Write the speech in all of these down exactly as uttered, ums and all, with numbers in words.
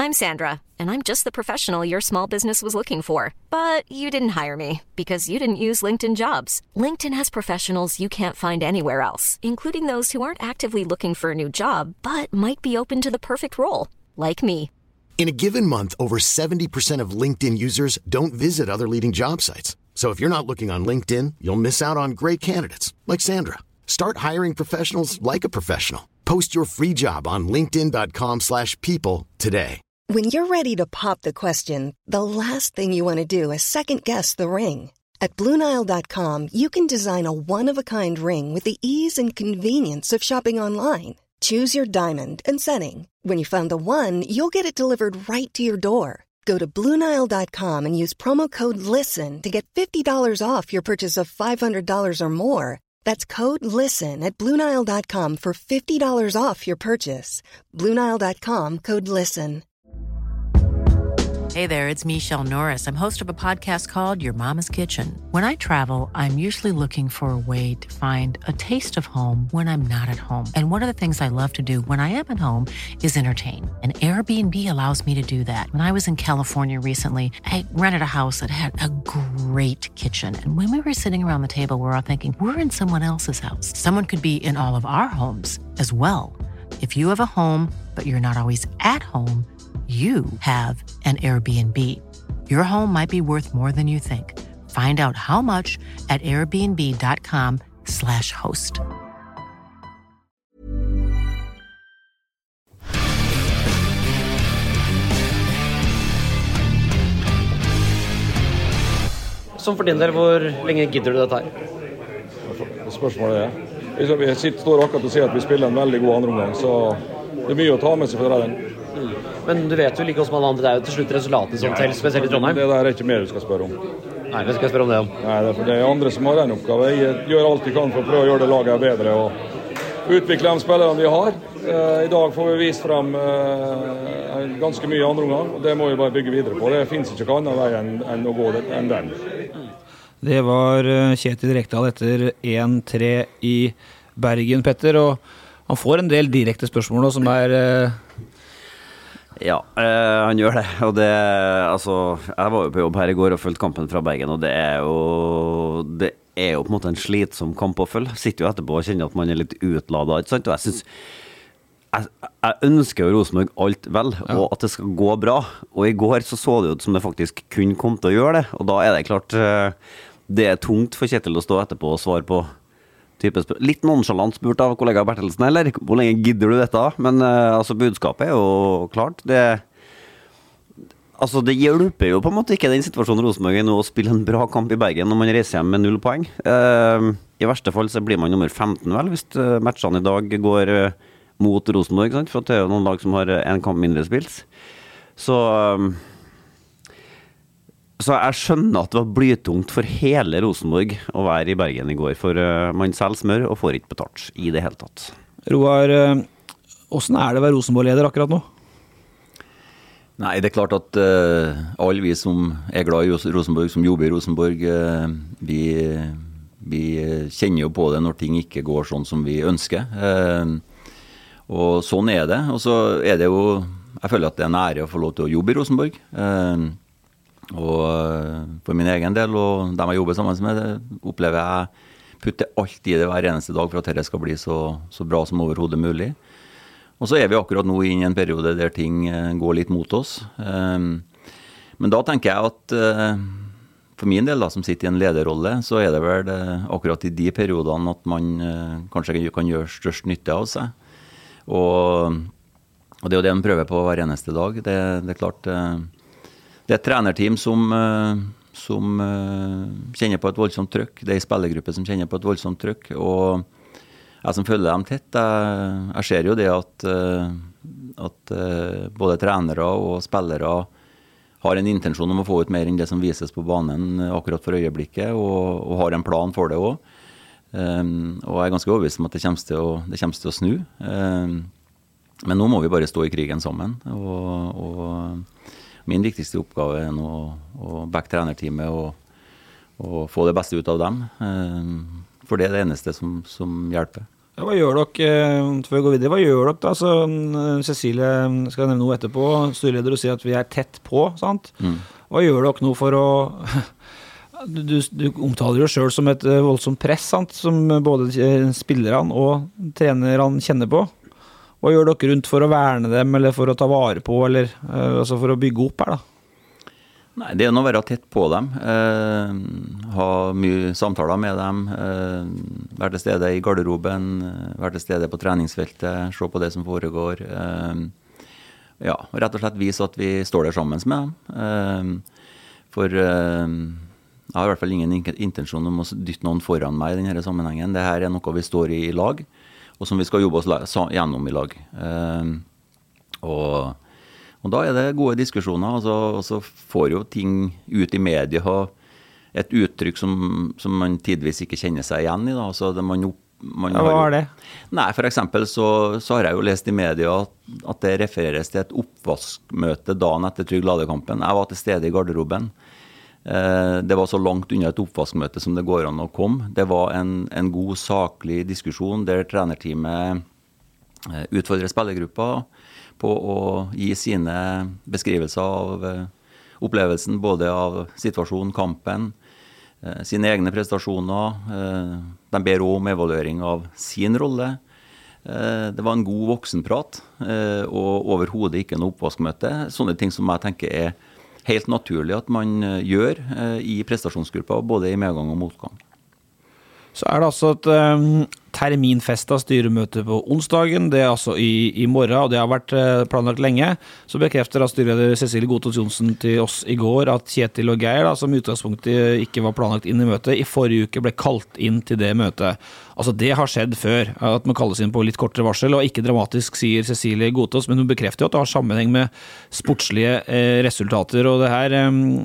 I'm Sandra, and I'm just the professional your small business was looking for. But you didn't hire me because you didn't use LinkedIn Jobs. LinkedIn has professionals you can't find anywhere else, including those who aren't actively looking for a new job, but might be open to the perfect role, like me. In a given month, over seventy percent of LinkedIn users don't visit other leading job sites. So if you're not looking on LinkedIn, you'll miss out on great candidates, like Sandra. Start hiring professionals like a professional. Post your free job on linkedin.com slash people today. When you're ready to pop the question, the last thing you want to do is second-guess the ring. At Blue Nile dot com, you can design a one-of-a-kind ring with the ease and convenience of shopping online. Choose your diamond and setting. When you find the one, you'll get it delivered right to your door. Go to Blue Nile dot com and use promo code LISTEN to get fifty dollars off your purchase of five hundred dollars or more. That's code LISTEN at Blue Nile dot com for fifty dollars off your purchase. Blue Nile dot com, code LISTEN. Hey there, it's Michelle Norris. I'm host of a podcast called Your Mama's Kitchen. When I travel, I'm usually looking for a way to find a taste of home when I'm not at home. And one of the things I love to do when I am at home is entertain. And Airbnb allows me to do that. When I was in California recently, I rented a house that had a great kitchen. And when we were sitting around the table, we were all thinking, we're in someone else's house. Someone could be in all of our homes as well. If you have a home, but you're not always at home, you have an Airbnb. Your home might be worth more than you think. Find out how much at airbnb.com slash host. Som for din del, hvor lenge gidder du dette her? Spørsmålet er, vi sitter, står akkurat og sier at vi spiller en veldig god andre omgang, så det er mye å ta med seg for den. Men du vet jo like som alle andre, det er jo til slutt resultatet som teller, spesielt i Trondheim. Det der er ikke mer du skal spørre om. Nei, det skal jeg spørre om det om. Nei, det er, for det er andre som har en oppgave. Jeg gjør alt jeg kan for å prøve å gjøre det laget bedre og utvikle de spillerne vi har. I dag får vi vist frem ganske mye andre omgang, og det må vi bare bygge videre på. Det finnes ikke noen annen vei enn, enn å gå enn den. Det var Kjetil Rekdal etter en tre i Bergen, Petter, og han får en del direkte spørsmål nå, som er... Ja, eh, han gjør det, og det, altså, jeg var jo på jobb her i går og følte kampen fra Bergen, og det er jo, det er jo på en måte en slitsom kamp å følge. Sitter jo etterpå og kjenner at man er litt utladet, ikke sant? Og jeg synes, jeg, jeg ønsker jo Rosenborg alt vel, ja. Og at det skal gå bra, og i går så så det ut som det faktisk kun kom til å gjøre det, og da er det klart, det er tungt for Kjetil å stå etterpå og svare på litt nonchalant spurt av kollega Bertelsen, eller hvor lenge gidder du dette? Men uh, altså, budskapet er jo klart. Det, altså, det hjelper jo på en måte ikke den situasjonen Rosenborg er nå å spille en bra kamp i Bergen når man reiser hjem med null poeng. Uh, I verste fall så blir man nummer femten vel, hvis uh, matchene i dag går uh, mot Rosenborg, sant? For det er jo noen lag som har en kamp mindre spilt. Så... Um, Så jeg skjønner at det var blytungt for hele Rosenborg å være i Bergen i går, for uh, man selv smør og får ikke betalt i det hele tatt. Roar, hvordan er det å være Rosenborg-leder akkurat nå? Nei, det er klart at uh, alle vi som er glad i Rosenborg, som jobber i Rosenborg, uh, vi, vi kjenner jo på det når ting ikke går sånn som vi ønsker. Uh, og sånn er det. Og så er det jo, jeg føler at det er en ære å få lov til å jobbe i Rosenborg. Uh, Og for min egen del, og dem jeg jobber sammen med, opplever jeg putter alt i det hver eneste dag for at dette skal bli så, så bra som overhodet mulig. Og så er vi akkurat nå inne i en periode der ting går litt mot oss. Men da tenker jeg at for min del, da, som sitter i en lederrolle, så er det vel akkurat i de periodene at man kanskje kan gjøre størst nytte av seg. Og, og det er jo det man prøver på hver eneste dag. Det, det er klart... Det er et trenerteam som, som kjenner på et voldsomt trykk. Det er en spillergruppe som kjenner på et voldsomt trykk. Og jeg som følger dem tett, jeg, jeg ser jo det at, at både trenere og spillere har en intensjon om å få ut mer enn det som vises på banen akkurat for øyeblikket, og, og har en plan for det også. Um, og jeg er ganske overbevist om at det kommer til å, det kommer til å snu. Um, men nå må vi bare stå i krigen sammen, og... og min viktigste oppgave er nå å backe trenerteamet og, og få det beste ut av dem. For det er det eneste som, som hjelper. Ja, hva gjør dere, før vi går videre, hva gjør dere da? Så Cecilie skal nevne noe etterpå, styreleder, og sier at vi er tett på, sant? Mm. Hva gjør dere nå for å... Du, du, du omtaler jo selv som et voldsomt press, sant? Som både spillerne og trenerne kjenner på. Hva gjør dere rundt for å verne dem, eller for å ta vare på, eller uh, altså for å bygge opp her da? Nei, det er å være tett på dem, eh, ha mye samtaler med dem, eh, være til stede i garderoben, være til stede på treningsfeltet, se på det som foregår. Eh, ja, og rett og slett vise at vi står der sammen med dem. Eh, for eh, jeg har i hvert fall ingen intensjon om å dytte noen foran meg i denne sammenhengen. Dette er noe vi står i i lag, og som vi skal jobbe oss gjennom i lag. Eh, og Og da er det gode diskusjoner, og så, og så får jo ting ut i media et uttrykk som, som man tidvis ikke kjenner seg igjen i. Da. Altså det man, man ja, hva er det? Nei, for eksempel så, så har jeg jo lest i media at, at det refereres til et oppvaskmøte dagen etter Trygg Lade-kampen. Jeg var til stede i garderoben. Eh, det var så langt unna et oppvaskmøte som det går an å komme. Det var en, en god, saklig diskusjon der trenerteamet eh, utfordrer spillergruppa på å gi sine beskrivelser av uh, opplevelsen, både av situasjonen, kampen, uh, sine egne prestasjoner. Uh, de ber også om evaluering av sin rolle. Uh, det var en god voksenprat, uh, og overhodet ikke noe oppvaskmøte. Sånne ting som jeg tenker er helt naturlig at man uh, gjør uh, i prestasjonsgruppa, både i medgang og motgang. Så er det altså et um, terminfestet styremøte på onsdagen, det er altså i, i morgen, og det har vært uh, planlagt lenge. Så bekrefter da styreleder Cecilie Gotaas Johnsen til oss i går at Kjetil og Geir, da, som utgangspunktet ikke var planlagt inn i møtet, i forrige uke ble kalt inn til det møtet. Altså det har skjedd før, at man kalles inn på litt kortere varsel, og ikke dramatisk, sier Cecilie Gotaas, men hun bekrefter jo at det har sammenheng med sportslige eh, resultater, og det her,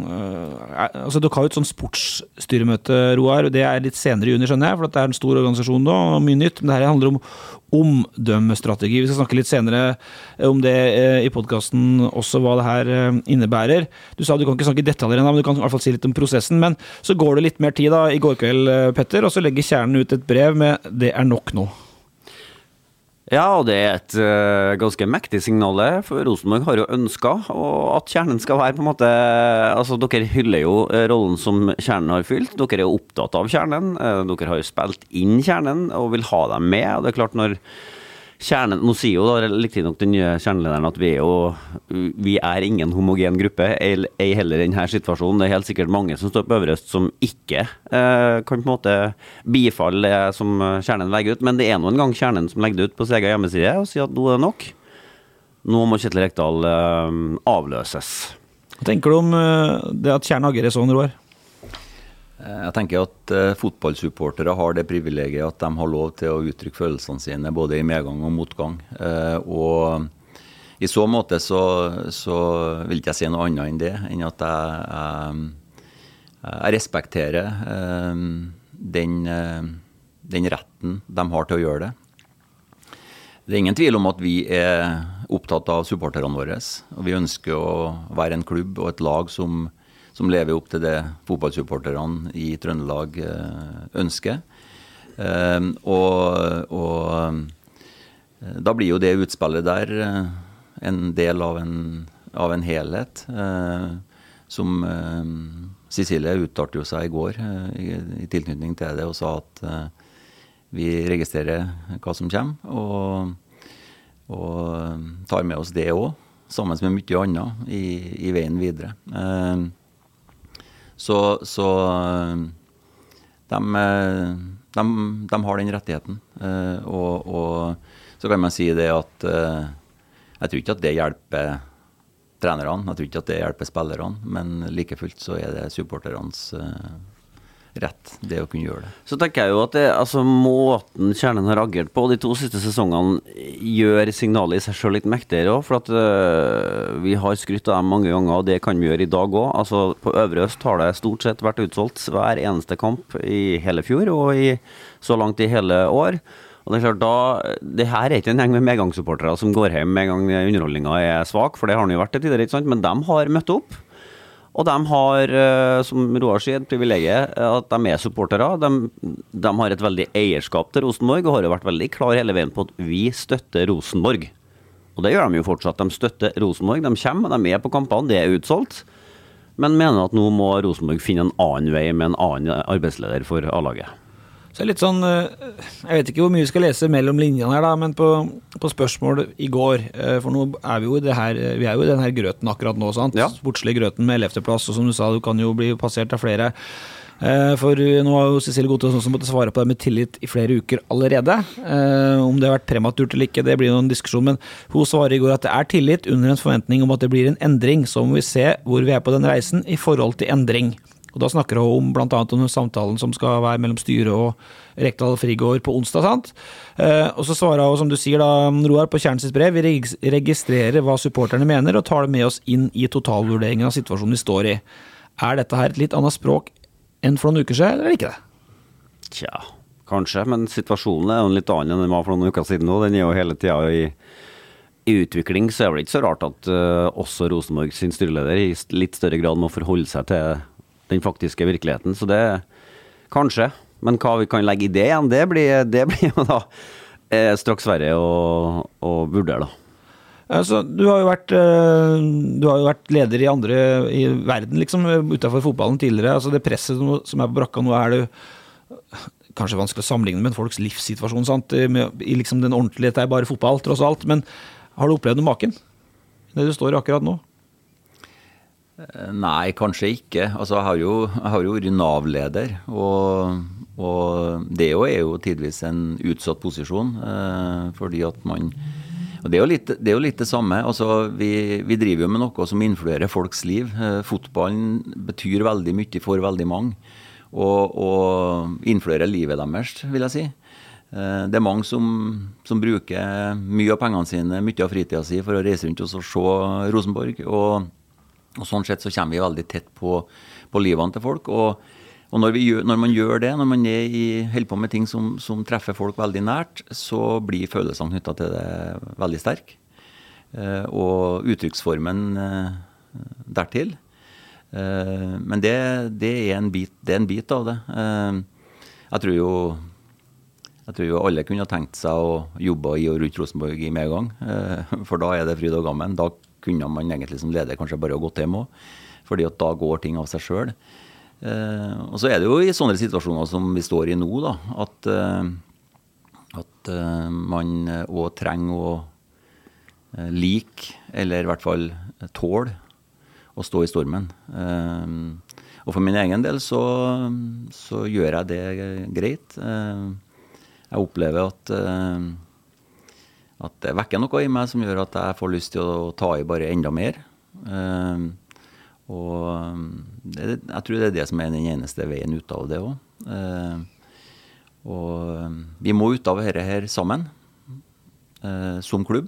eh, altså dere har jo et sånn sportsstyremøte, Roar, det er litt senere i juni, skjønner jeg, for det er en stor organisasjon da, og mye nytt, men det her handler om omdømmestrategi. Vi skal snakke litt senere om det eh, i podcasten, også hva det her eh, innebærer. Du sa du kan ikke snakke i detaljer ennå, men du kan i hvert fall si litt om prosessen, men så går det litt mer tid da, i går kveld, eh, Petter, og så legger Kjernen ut et brev med «Det er nok nå». Ja, og det er et uh, ganske mektig signal, for Rosenborg har jo ønsket at Kjernen skal være på en måte, altså dere hyller jo rollen som Kjernen har fylt, dere er jo opptatt av Kjernen, uh, dere har jo spilt inn Kjernen og vil ha dem med, og det er klart når Kjernen, nå sier jo da riktig nok den nye kjernelederen at vi er jo, vi er ingen homogen gruppe, ei heller i denne situasjonen. Det er helt sikkert mange som står på øverst som ikke eh, kan på en måte bifalle det som Kjernen legger ut, men det er noen gang Kjernen som legger det ut på sin egen hjemmeside og sier at nå er det nok. Nå må Kjetil Rekdal eh, avløses. Hva tenker du om eh, det at Kjernen agerer sånn, Roar? Jeg tenker at uh, fotballsupportere har det privilegiet at de har lov til å uttrykke følelsene sine både i medgang og motgang. Uh, og i så måte så, så vil ikke jeg si noe annet enn det, enn at jeg, jeg, jeg respekterer uh, den, uh, den retten de har til å gjøre det. Det er ingen tvil om at vi er opptatt av supporterne våre, og vi ønsker å være en klubb og et lag som som lever opp til det fotballsupporterne i Trøndelag ønsker. Og, og da blir jo det utspillet der en del av en, av en helhet, som Cecilie uttalte jo seg i går i, i tilknytning til det, og sa at vi registrerer hva som kommer, og, og tar med oss det også, sammen med mye annet i, i veien videre. Så, så de, de, de har den rettigheten, og, og så kan man si det at jeg tror ikke at det hjelper trenerne, jeg tror ikke at det hjelper spillerne, men like fullt så er det supporterens rett, det å kunne gjøre det. Så tenker jeg jo at det, altså, måten Kjernen har agert på de to siste sesongene gjør signalet i seg selv litt mektigere også, for at uh, vi har skrytt av dem mange ganger, og det kan vi gjøre i dag også. Altså, på Øvre Øst har det stort sett vært utsolgt hver eneste kamp i hele fjor, og i, så langt i hele år. Og det er klart, da, det her er ikke en gjeng med medgangssupportere som går hjem med en gang underholdningen er svak, for det har den jo vært det tidligere, ikke sant? Men de har møtt opp. Og de har, som Roar sier, privilegiet at de er supportere. De, de har et veldig eierskap til Rosenborg, og har jo vært veldig klar hele veien på at vi støtter Rosenborg. Og det gjør de jo fortsatt. De støtter Rosenborg, de kommer, de er på kampene, det er utsolgt. Men mener at nå må Rosenborg finne en annen vei med en annen arbeidsleder for A-laget. Så litt sånn, jeg vet ikke hvor mye vi skal lese mellom linjene her da, men på, på spørsmål i går, for nå er vi jo i det her, vi er jo i den her grøten akkurat nå, sant? Ja. Sportslig grøten med ellevte plass, og som du sa, du kan jo bli passert av flere. For nå har jo Cecilie Godthaug som måtte svare på det med tillit i flere uker allerede. Om det har vært prematurt eller ikke, det blir noen diskusjon, men hun svarer i går at det er tillit under en forventning om at det blir en endring, så må vi se hvor vi er på den reisen i forhold til endring. Og da snakker hun om blant annet om samtalen som skal være mellom styret og Rekdal Frigård på onsdag, sant? Eh, og så svarer hun, som du sier da, Roar, på Kjernen sitt brev, vi registrerer hva supporterne mener og tar det med oss inn i totalvurderingen av situasjonen vi står i. Er dette her et litt annet språk enn for noen uker siden, eller ikke det? Tja, kanskje, men situasjonen er jo litt annen enn den var for noen uker siden nå. Den er jo hele tiden i, i utvikling, så er det ikke så rart at uh, også Rosenborg sin styreleder i litt større grad må forholde seg til den faktiske virkeligheten, så det kanskje, men hva vi kan legge i det igjen, det blir, det blir jo da eh, straks verre å, å vurdere da. Altså, du har jo vært du har jo vært leder i andre i verden, liksom, utenfor fotballen tidligere, altså det presset som er på brakka nå, er det kanskje vanskelig å sammenligne med folks livssituasjon, sant? I liksom den ordentlige, det er bare fotball, tross alt, men har du opplevd noe maken? Det du står i akkurat nå? Nei, kanskje ikke. Altså, jeg har jo, jeg har jo vært Nav-leder, og, og det er jo tidvis en utsatt posisjon, eh, fordi at man, og det er jo litt det, er jo litt det samme, altså vi, vi driver jo med noe som influerer folks liv. Eh, fotballen betyr veldig mye for veldig mange, og, og influerer livet deres, vil jeg si. Eh, det er mange som, som bruker mye av pengene sine, mye av fritiden sin for å reise rundt og se Rosenborg, og Og sånn sett så kommer vi veldig tett på, på livene til folk, og, og når, vi gjør, når man gjør det, når man er i, holder på med ting som, som treffer folk veldig nært, så blir følelsene knyttet til det veldig sterk. Eh, og uttrykksformen eh, dertil. Eh, men det, det, er en bit, det er en bit av det. Eh, jeg tror jo jeg tror jo alle kunne ha tenkt seg å jobbe i og rundt Rosenborg i medgang, eh, for da er det fryd og gammen. Da kunne man egentlig som leder kanskje bare ha gått hjem også, fordi at da går ting av seg selv. Eh, og så er det jo i sånne situasjoner som vi står i nå, da, at, eh, at eh, man også trenger å eh, like, eller i hvert fall tåle, å stå i stormen. Eh, og for min egen del så, så gjør jeg det greit. Eh, jeg opplever at eh, at det vekker noe i meg som gjør at jeg får lyst til å ta i bare enda mer. Uh, og det, jeg tror det er det som er den eneste veien ut av det også. Uh, og vi må ut av dette her sammen, uh, som klubb.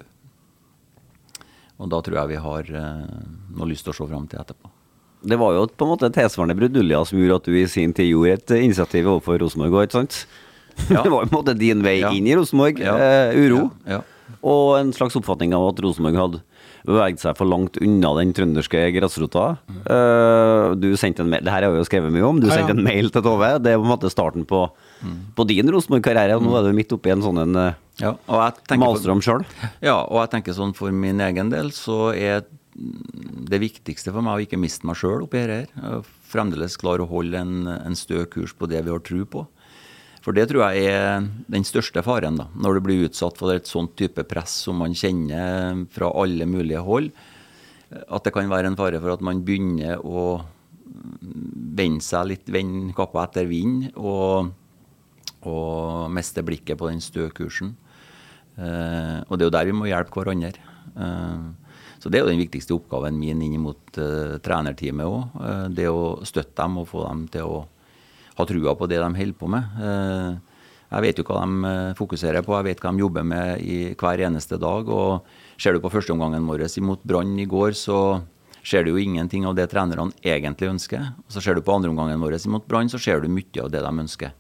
Og da tror jeg vi har uh, noe lyst til å se frem til etterpå. Det var jo på en måte tilsvarende brudulja som gjorde at du i sin tid gjorde et initiativ overfor Rosenborg, ikke sant? Ja. Det var på en måte din vei ja. inn i Rosenborg, ja. uh, uro. Ja. Ja. Og en slags oppfatning av at Rosenborg hadde beveget seg for langt unna den trønderske grasrota. Mm. Uh, du sendte en mail, det her har vi jo skrevet mye om, du sendte ja, ja. en mail til Tove. Det er på en måte starten på, mm. på din Rosenborg-karriere, og nå er du midt oppe i en sånn en ja, malstrøm selv. Ja, og jeg tenker sånn for min egen del, så er det viktigste for meg å ikke miste meg selv oppi her. Fremdeles klare å holde en, en stø kurs på det vi har tro på. For det tror jeg er den største faren da, når du blir utsatt for et sånt type press som man kjenner fra alle mulige hold, at det kan være en fare for at man begynner å vende seg litt, vende kappa etter vind, og, og miste blikket på den stø kursen. Eh, og det er jo der vi må hjelpe hverandre. Eh, så det er jo den viktigste oppgaven min inn mot eh, trenerteamet også, eh, det å støtte dem og få dem til å ha trua på det de holder på med. Jeg vet jo hva de fokuserer på, jeg vet hva de jobber med i hver eneste dag, og ser du på første omgangen vår imot Brann i går, så ser du jo ingenting av det trenerne egentlig ønsker. Og så ser du på andre omgangen vår imot Brann, så ser du mye av det de ønsker.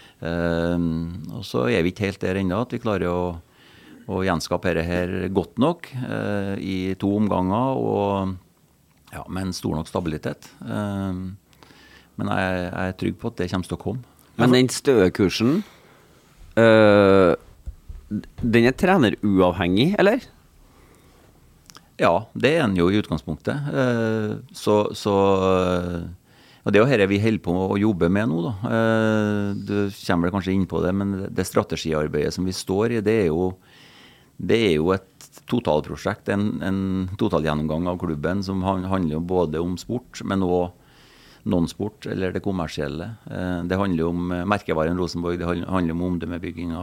Og så er vi ikke helt der enda, at vi klarer å, å gjenskape dette her godt nok i to omganger, og Ja, med en stor nok stabilitet. Men jeg, jeg er trygg på at det kommer til å komme. Men den støkursen, øh, den er treneruavhengig, eller? Ja, det er den jo i utgangspunktet. Så, så og det er jo dette vi holder på å jobbe med nå, da. Du kommer kanskje inn på det, men det strategiarbeidet som vi står i, det er jo, det er jo et totalprosjekt, en, en totalgjennomgang av klubben som handler jo både om sport, men også non-sport, eller det kommersielle. Det handler om merkevaren Rosenborg, det handler om omdømmebygginga.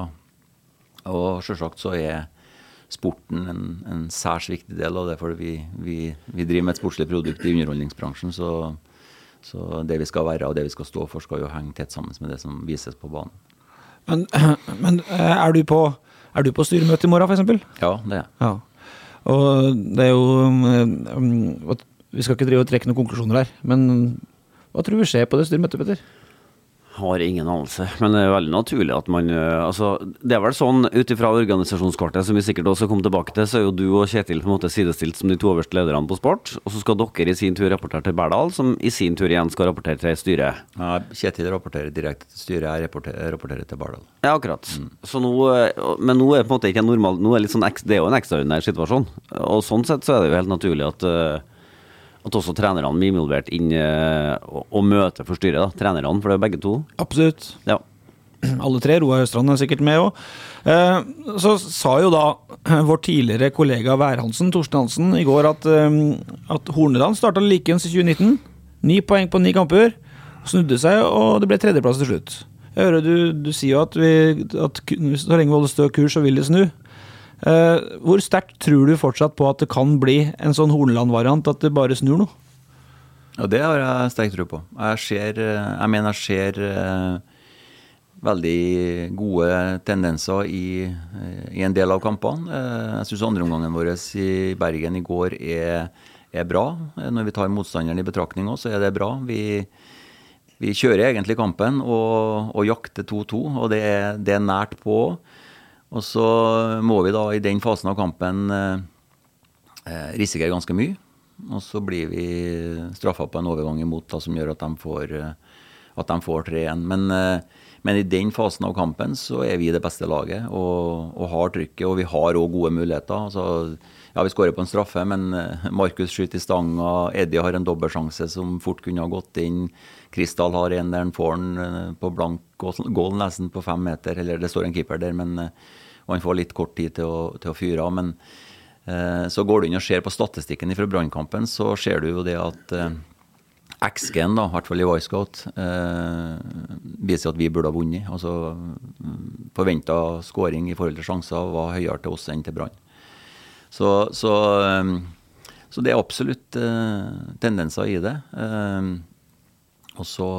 Og selvsagt så er sporten en, en særs viktig del av det, for vi, vi, vi driver med et sportslig produkt i underholdningsbransjen, så, så det vi skal være og det vi skal stå for skal jo henge tett sammen med det som vises på banen. Men, men er du på, er du på styremøte i morgen, for eksempel? Ja, det er. Ja. Og det er jo, um, vi skal ikke drive og trekke noen konklusjoner her, men hva tror du skjer på det styremøtet, Petter? Har ingen anelse, men det er veldig naturlig at man, altså, det er vel sånn utifra organisasjonskartet som vi sikkert også kommer tilbake til, så er jo du og Kjetil på en måte sidestilt som de to øverste lederne på sport, og så skal dere i sin tur rapportere til Berdal, som i sin tur igjen skal rapportere til styret. Ja, Kjetil rapporterer direkte til styret, jeg rapporterer, rapporterer til Berdal. Ja, akkurat. Mm. Så nå, men nå er det på en måte ikke en normal, nå er det litt sånn, det er jo en ekstraordinær situasjon, og sånn sett så er det jo helt naturlig at at også trenerne blir involvert inn og, og møte for styret, da. Trenerne, for det er begge to. Absolutt. Ja. Alle tre, Roar Østrand er sikkert med også. Eh, så sa jo da vår tidligere kollega Værhansen, Torsten Hansen, i går at, eh, at Hornedal startet likens i tjue nitten. Ni poeng på ni kamper, snudde seg, og det ble tredjeplass til slutt. Jeg hører du, du sier jo at, vi, at så lenge vi holder stø kurs, så vil det snu. Uh, hvor sterkt tror du fortsatt på at det kan bli en sånn Horneland-variant, at det bare snur noe? Ja, det har jeg sterkt tro på. Jeg ser, jeg mener jeg ser uh, veldig gode tendenser i, i en del av kampene. Uh, jeg synes andre omgangen vår i Bergen i går er, er bra. Når vi tar motstanderen i betraktning også, så er det bra. Vi, vi kjører egentlig kampen og, og jakter to to, og det er, det er nært på. Og så må vi da i den fasen av kampen eh, risikere ganske mye. Og så blir vi straffet på en overgang imot da, som gjør at de får, at de får tre igjen. Men, eh, men i den fasen av kampen så er vi det beste laget og, og har trykket, og vi har også gode muligheter. Altså, ja, vi skårer på en straffe, men Markus skyter i stanga, Eddie har en dobbeltsjanse som fort kunne ha gått inn. Kristal har en der han får den på blank goal nesten på fem meter, eller det står en keeper der, men og han får litt kort tid til å, til å fyre av, men eh, så går du inn og ser på statistikken fra Brannkampen, så ser du jo det at eh, X G-en da, i hvert fall i Wisecout, eh, viser at vi burde ha vunnet. Altså forventet scoring i forhold til sjanser var høyere til oss enn til Brann. Så, så, eh, så det er absolutt eh, tendenser i det. Eh, og så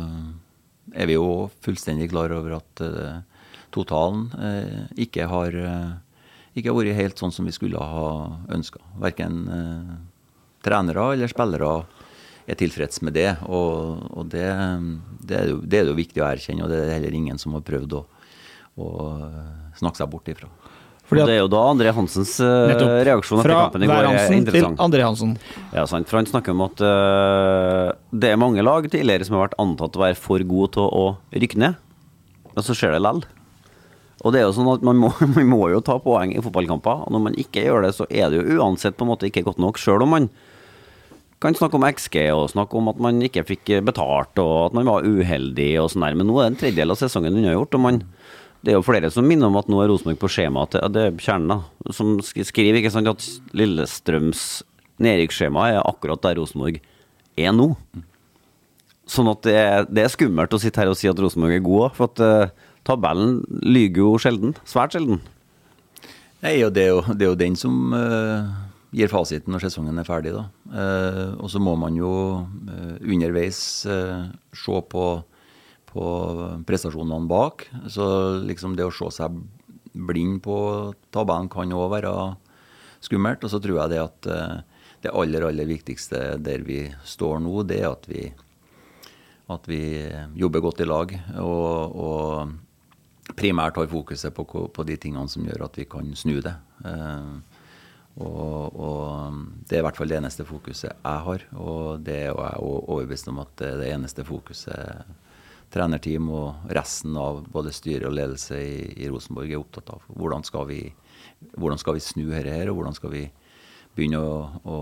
er vi jo fullstendig klar over at eh, totalen eh, ikke har eh, ikke har vært helt sånn som vi skulle ha ønsket. Hverken eh, trenere eller spillere er tilfreds med det, og, og det, det, er jo, det er jo viktig å erkjenne, og det er heller ingen som har prøvd å, å snakke seg bort ifra. Fordi at, det er jo da André Hansens uh, reaksjon etter kampen i går er interessant. Fra André Hansen. Ja, sant. For han snakker om at uh, det er mange lag tidligere som har vært antatt å være for gode til å rykke ned, og så skjer det lell. Og det er jo sånn at man må, man må jo ta poeng i fotballkamper, og når man ikke gjør det, så er det jo uansett på en måte ikke godt nok, selv om man kan snakke om X G og snakke om at man ikke fikk betalt, og at man var uheldig og sånn der, men nå er det en tredjedel av sesongen unnagjort, og man det er jo flere som minner om at nå er Rosenborg på skjema til, det er kjernen da, som skriver ikke sant, at Lillestrøms nedrykksskjema er akkurat der Rosenborg er nå. Sånn at det er, det er skummelt å sitte her og si at Rosenborg er god, for at uh, tabellen lyger jo sjelden, svært sjelden. Nei, og det er jo, det er jo den som uh, gir fasiten når sesongen er ferdig da. Uh, og så må man jo uh, underveis uh, se på på prestasjonene bak, så liksom det å se seg blind på tabellen kan også være skummelt, og så tror jeg det at det aller, aller viktigste der vi står nå, det er at vi, at vi jobber godt i lag, og, og primært har fokuset på, på de tingene som gjør at vi kan snu det. Og, og det er i hvert fall det eneste fokuset jeg har, og det er jeg overbevist om at det er det eneste fokuset trenerteam og resten av både styre og ledelse i, i Rosenborg er opptatt av. Hvordan skal vi, hvordan skal vi snu dette her, og hvordan skal vi begynne å, å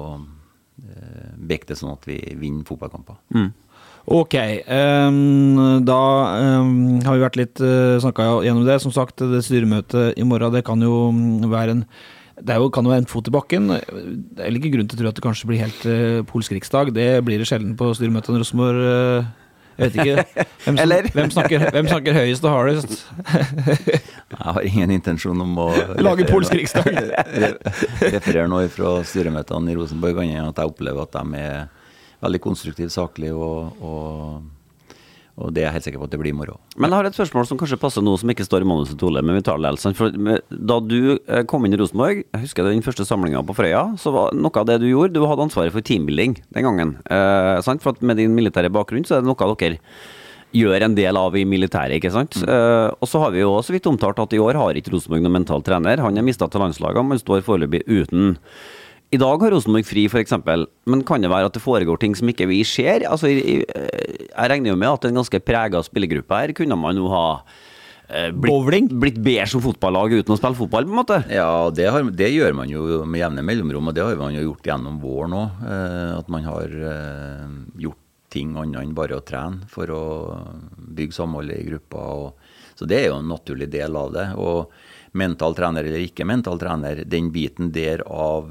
bekke det sånn at vi vinner fotballkamper. Mm. Ok, um, da um, har vi vært litt uh, snakket gjennom det. Som sagt, det styremøtet i morgen, det kan jo være en Det er jo, kan jo være en fot i bakken. Det er ikke grunn til å tro at det kanskje blir helt uh, polsk riksdag. Det blir det sjelden på styremøtet i Rosenborg. Uh, jeg vet ikke. Hvem, som, hvem, snakker, hvem snakker høyest og hardest? Jeg har ingen intensjon om å lage polsk riksdag. Referere noe fra styremøtene i Rosenborg, at jeg opplever at de er veldig konstruktivt, saklig og, og Og det er jeg helt sikker på at det blir i morgen. Men jeg har et spørsmål som kanskje passer noe som ikke står i manuset til Ole, men vi tar det altså. For da du kom inn i Rosenborg, jeg husker den første samlingen på Frøya, så var noe av det du gjorde, du hadde ansvaret for teambuilding den gangen. Eh, sant? For at med din militære bakgrunn så er det noe dere gjør en del av i militæret, ikke sant? Mm. Eh, og så har vi jo også vidt omtalt at i år har ikke Rosenborg noen mental trener. Han er mistet til landslaget, men står foreløpig uten. I dag har Rosenborg fri for eksempel, men kan det være at det foregår ting som ikke vi ser? Altså, jeg, jeg regner jo med at en ganske preget spillergruppe her kunne man jo ha eh, blitt, blitt bedre som fotballag uten å spille fotball på en måte. Ja, det, har, det gjør man jo med jevne mellomrom, og det har man jo gjort gjennom våren nå, eh, at man har eh, gjort ting annet enn bare å trene for å bygge samholdet i gruppa, og, så det er jo en naturlig del av det, og mental trener eller ikke mental trener, den biten der av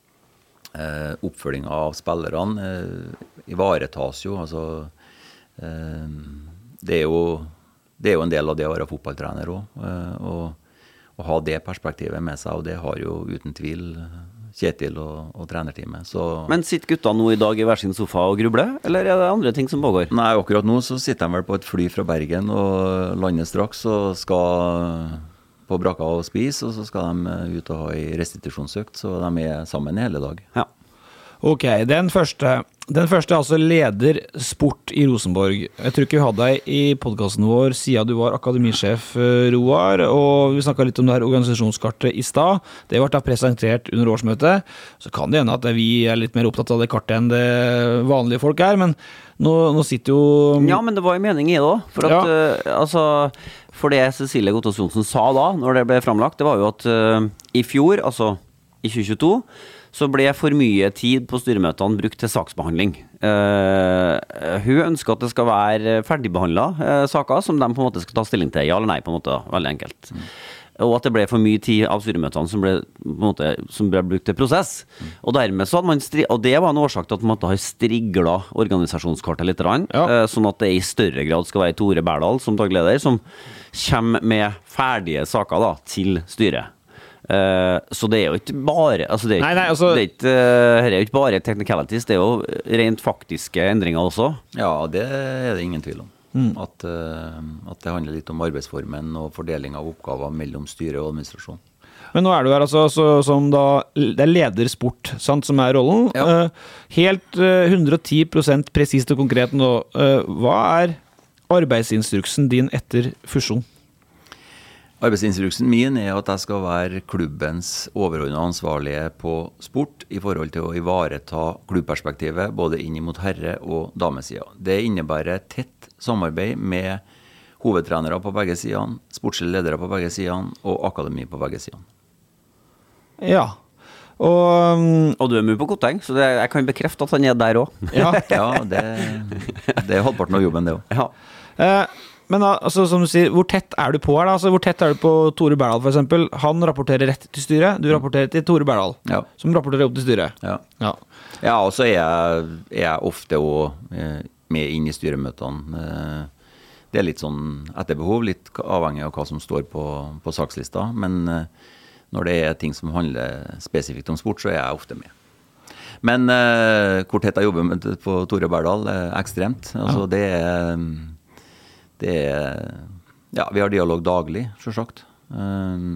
Uh, oppfølging av spillerne uh, ivaretas jo, altså uh, det er jo det er jo en del av det å være fotballtrener også, uh, og, og ha det perspektivet med seg, og det har jo uten tvil Kjetil og, og trenerteamet. Så, men sitter gutta nå i dag i hver sin sofa og grubler, eller er det andre ting som pågår? Nei, akkurat nå så sitter de vel på et fly fra Bergen og lander straks og skal på brakka og spise, og så skal de ut og ha i restitusjonsøkt, så de er sammen i hele dag. Ja. Ok, den første, den første er altså leder sport i Rosenborg. Jeg tror ikke vi hadde deg i podcasten vår siden du var akademisjef, Roar, og vi snakket litt om det her organisasjonskartet i stad. Det ble da presentert under årsmøtet. Så kan det hende at vi er litt mer opptatt av det kartet enn det vanlige folk er, men nå, nå sitter jo... Ja, men det var jo mening i det også, for at, ja. uh, altså... For det Cecilie Gottaas Johnsen sa da, når det ble framlagt, det var jo at uh, i fjor, altså i tjue tjueto, så ble for mye tid på styremøtene brukt til saksbehandling. Uh, hun ønsker at det skal være ferdigbehandlet uh, saker som de på en måte skal ta stilling til, ja eller nei på en måte, veldig enkelt. Mm. Og at det ble for mye tid av styremøtene som ble, på en måte, som ble brukt til prosess. Mm. Og dermed så hadde man, stri- og det var en årsak til at man måtte ha striglet organisasjonskartet litt, ja. uh, sånn at det i større grad skal være Tore Berdal som dagleder, som kommer med ferdige saker da, til styret. Uh, så det er jo ikke bare altså det, er ikke, nei, nei, altså, det, er ikke, uh, det er jo ikke bare technicalities, det er jo rent faktiske endringer også. Ja, det er det ingen tvil om. Mm. At, uh, at det handler litt om arbeidsformen og fordeling av oppgaver mellom styre og administrasjon. Men nå er du her altså så, som da, det er ledersport, sant, som er rollen. Ja. Uh, helt uh, hundre og ti prosent presist og konkret nå. Uh, hva er arbeidsinstruksen din etter fusjon? Arbeidsinstruksen min er at jeg skal være klubbens overordnede ansvarlige på sport i forhold til å ivareta klubbperspektivet både inn mot herre- og damesida. Det innebærer tett samarbeid med hovedtrenere på begge sidene, sportslige ledere på begge sidene og akademi på begge sidene. Ja. Og, og du er med på Kotteng, så det, jeg kan bekrefte at han er der også. Ja, ja det, det er halvparten av jobben det også. Ja. Eh, Men da, altså, som du sier, hvor tett er du på her da? Altså, hvor tett er du på Tore Berdal for eksempel? Han rapporterer rett til styret, du rapporterer til Tore Berdal, ja. Som rapporterer opp til styret. Ja, ja. ja og så er jeg, er jeg ofte også eh, med inn i styremøtene. Eh, det er litt sånn etter behov, litt avhengig av hva som står på, på sakslista, men eh, når det er ting som handler spesifikt om sport, så er jeg ofte med. Men eh, hvor tett jeg jobber med på Tore Berdal er ekstremt. Altså, ja. det er... Det er, ja, vi har dialog daglig, selvsagt. Um,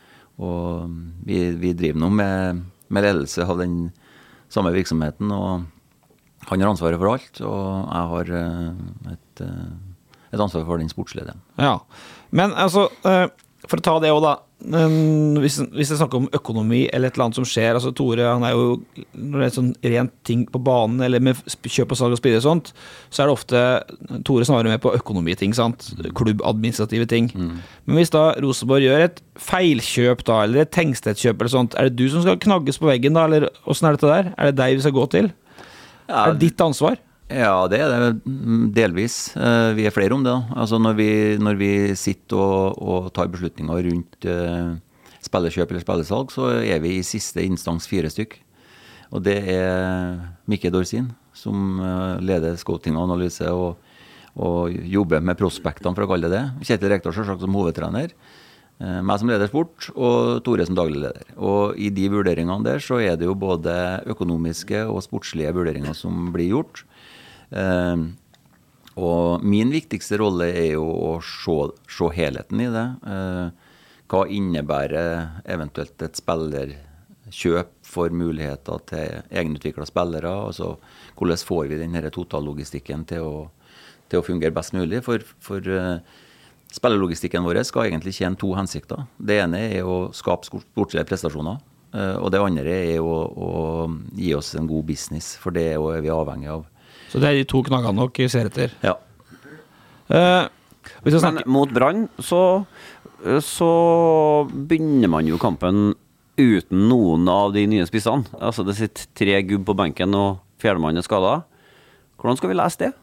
og vi, vi driver nå med, med ledelse av den samme virksomheten, og han har ansvaret for alt, og jeg har uh, et, uh, et ansvar for den sportslederen. Ja, men altså, uh, for å ta det også da, men hvis, hvis jeg snakker om økonomi eller et eller annet som skjer, altså Tore, han er jo, når det er sånn rent ting på banen, eller med kjøp og salg og spiller og sånt, så er det ofte Tore snarere med på økonomiting, sant? Klubbadministrative ting. Mm. Men hvis da Rosenborg gjør et feilkjøp da, eller et Tengstedt-kjøp eller sånt, er det du som skal knagges på veggen da, eller hvordan er dette der? Er det deg vi skal gå til? Ja, er det ditt ansvar? Ja, det er det delvis. Vi er flere om det da. Altså når vi, når vi sitter og, og tar beslutninger rundt uh, spillekjøp eller spillesalg, så er vi i siste instans fire stykk. Og det er Mikke Dorsin, som uh, leder scouting og analyse og, og jobber med prospektene, for å kalle det det. Kjetil Rekdal selvsagt som hovedtrener. Uh, meg som leder sport, og Tore som daglig leder. Og i de vurderingene der så er det jo både økonomiske og sportslige vurderinger som blir gjort. Uh, og min viktigste rolle er jo å se, se helheten i det. Uh, hva innebærer eventuelt et spillerkjøp for muligheter til egenutviklede spillere? Altså, hvordan får vi denne totallogistikken til å, til å fungere best mulig? For, for uh, spillerlogistikken vår skal egentlig tjene to hensikter. Det ene er å skape sportslige prestasjoner, uh, og det andre er å, å gi oss en god business, for det er vi avhengig av. Så det er de to knaggene nok i ser etter. Ja. Uh, Men mot Brann så, så begynner man jo kampen uten noen av de nye spissene. Altså det sitter tre gubb på benken og fjerdemann er skadet. Hvordan skal vi lese det?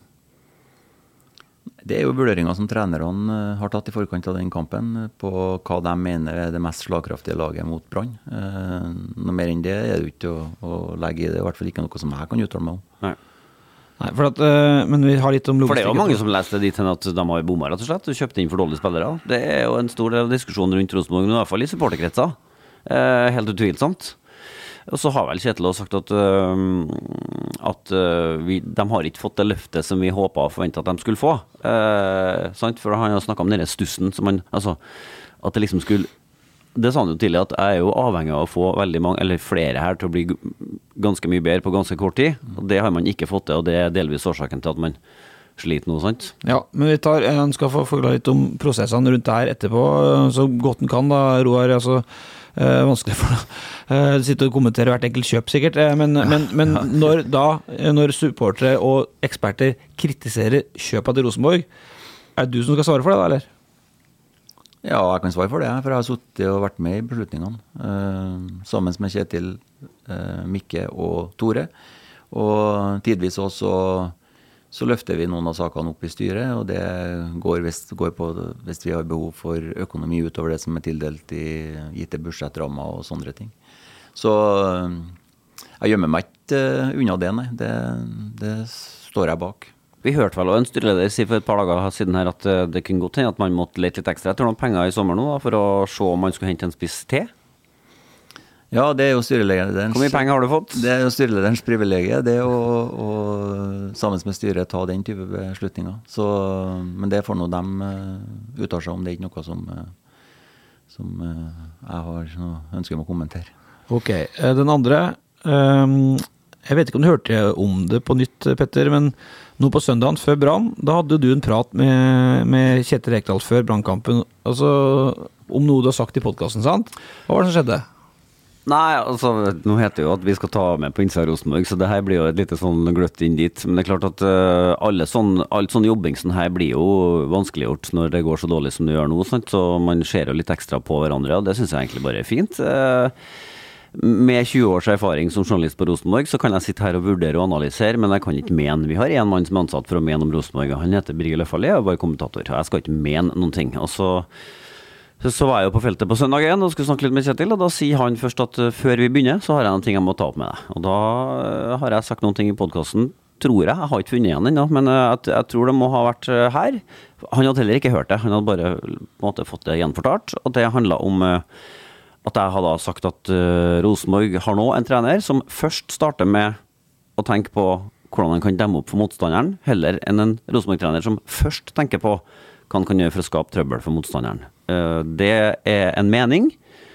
Det er jo vurderinger som trenerne har tatt i forkant av den kampen på hva de mener er det mest slagkraftige laget mot Brann. Uh, noe mer enn det er det jo ikke å, å legge i det. I hvert fall ikke noe som jeg kan uttale meg om. Nei. Nei, for at, uh, men vi har litt om logistikk. For det er jo mange som leste dit at de har bommet rett og slett, og kjøpt inn for dårlige spillere. Det er jo en stor del av diskusjonen rundt Rosenborg, i hvert fall i supporterkretser. Uh, helt utvilsomt. Og så har vel Kjetil også sagt at, uh, at uh, vi, de har ikke fått det løftet som vi håpet og forventet at de skulle få. Uh, sant? For han har snakket om denne stussen, som man, altså, at det liksom skulle... Det sa han jo tidlig at jeg er jo avhengig av å få veldig mange, eller flere her til å bli ganske mye bedre på ganske kort tid. Og det har man ikke fått til, og det er delvis årsaken til at man sliter noe, sant? Ja, men vi tar, han skal få forklare litt om prosessene rundt der etterpå, så godt han kan da, Roar, altså, eh, vanskelig for deg. Eh, sitte og kommentere hvert enkelt kjøp sikkert, eh, men, men, men når da, når supportere og eksperter kritiserer kjøpet til Rosenborg, er det du som skal svare for det da, eller? Ja, jeg kan svare for det, for jeg har suttet og vært med i beslutningene, uh, sammen med Kjetil, uh, Mikke og Tore. Og tidvis også så løfter vi noen av sakene opp i styret, og det går, hvis, går på hvis vi har behov for økonomi utover det som er tildelt i gitte budsjettrammer og sånne ting. Så uh, jeg gjemmer meg ikke uh, unna det, nei. Det, det står jeg bak. Vi hørte vel en styreleder si for et par dager siden her at det kunne godt hende at man måtte lete litt ekstra etter noen penger i sommer nå da, for å se om man skulle hente en spiss til. Ja, det er jo styrelederens... Hvor mye penger har du fått? Det er jo styrelederens privilegie, det å, å sammen med styret ta den type beslutninger. Så, men det får nå dem uh, uttale seg om, det er ikke noe som, uh, som uh, jeg har noe ønske om å kommentere. Ok, den andre... Um Jeg vet ikke om du hørte om det på nytt, Petter, men nå på søndagen før Brann, da hadde du en prat med, med Kjetil Rekdal før Brannkampen, altså om noe du har sagt i podcasten, sant? Hva var det som skjedde? Nei, altså, nå heter det jo at vi skal ta med på Innsida Rosenborg, så det her blir jo et lite sånn gløtt inn dit, men det er klart at uh, alle sånn, alt sånn jobbing sånn her blir jo vanskeliggjort når det går så dårlig som det gjør nå, sant? Så man ser jo litt ekstra på hverandre, og det synes jeg egentlig bare er fint. Uh, Med tjue års erfaring som journalist på Rosenborg så kan jeg sitte her og vurdere og analysere, men jeg kan ikke mene. Vi har en mann som er ansatt for å mene om Rosenborg, han heter Birger Løfaldli og er bare kommentator. Jeg skal ikke mene noen ting. Og så, så var jeg jo på feltet på søndagen og skulle snakke litt med Kjetil, og da sier han først at før vi begynner så har jeg noen ting jeg må ta opp med deg. Og da har jeg sagt noen ting i podcasten, tror jeg. Jeg har ikke funnet igjen ennå, men jeg, jeg tror det må ha vært her. Han hadde heller ikke hørt det, han hadde bare på en måte fått det gjenfortalt, og det handlet om at jeg hadde sagt at uh, Rosenborg har nå en trener som først starter med å tenke på hvordan han kan demme opp for motstanderen, heller enn en Rosenborg-trener som først tenker på hva han kan gjøre for å skape trøbbel for motstanderen. Uh, det er en mening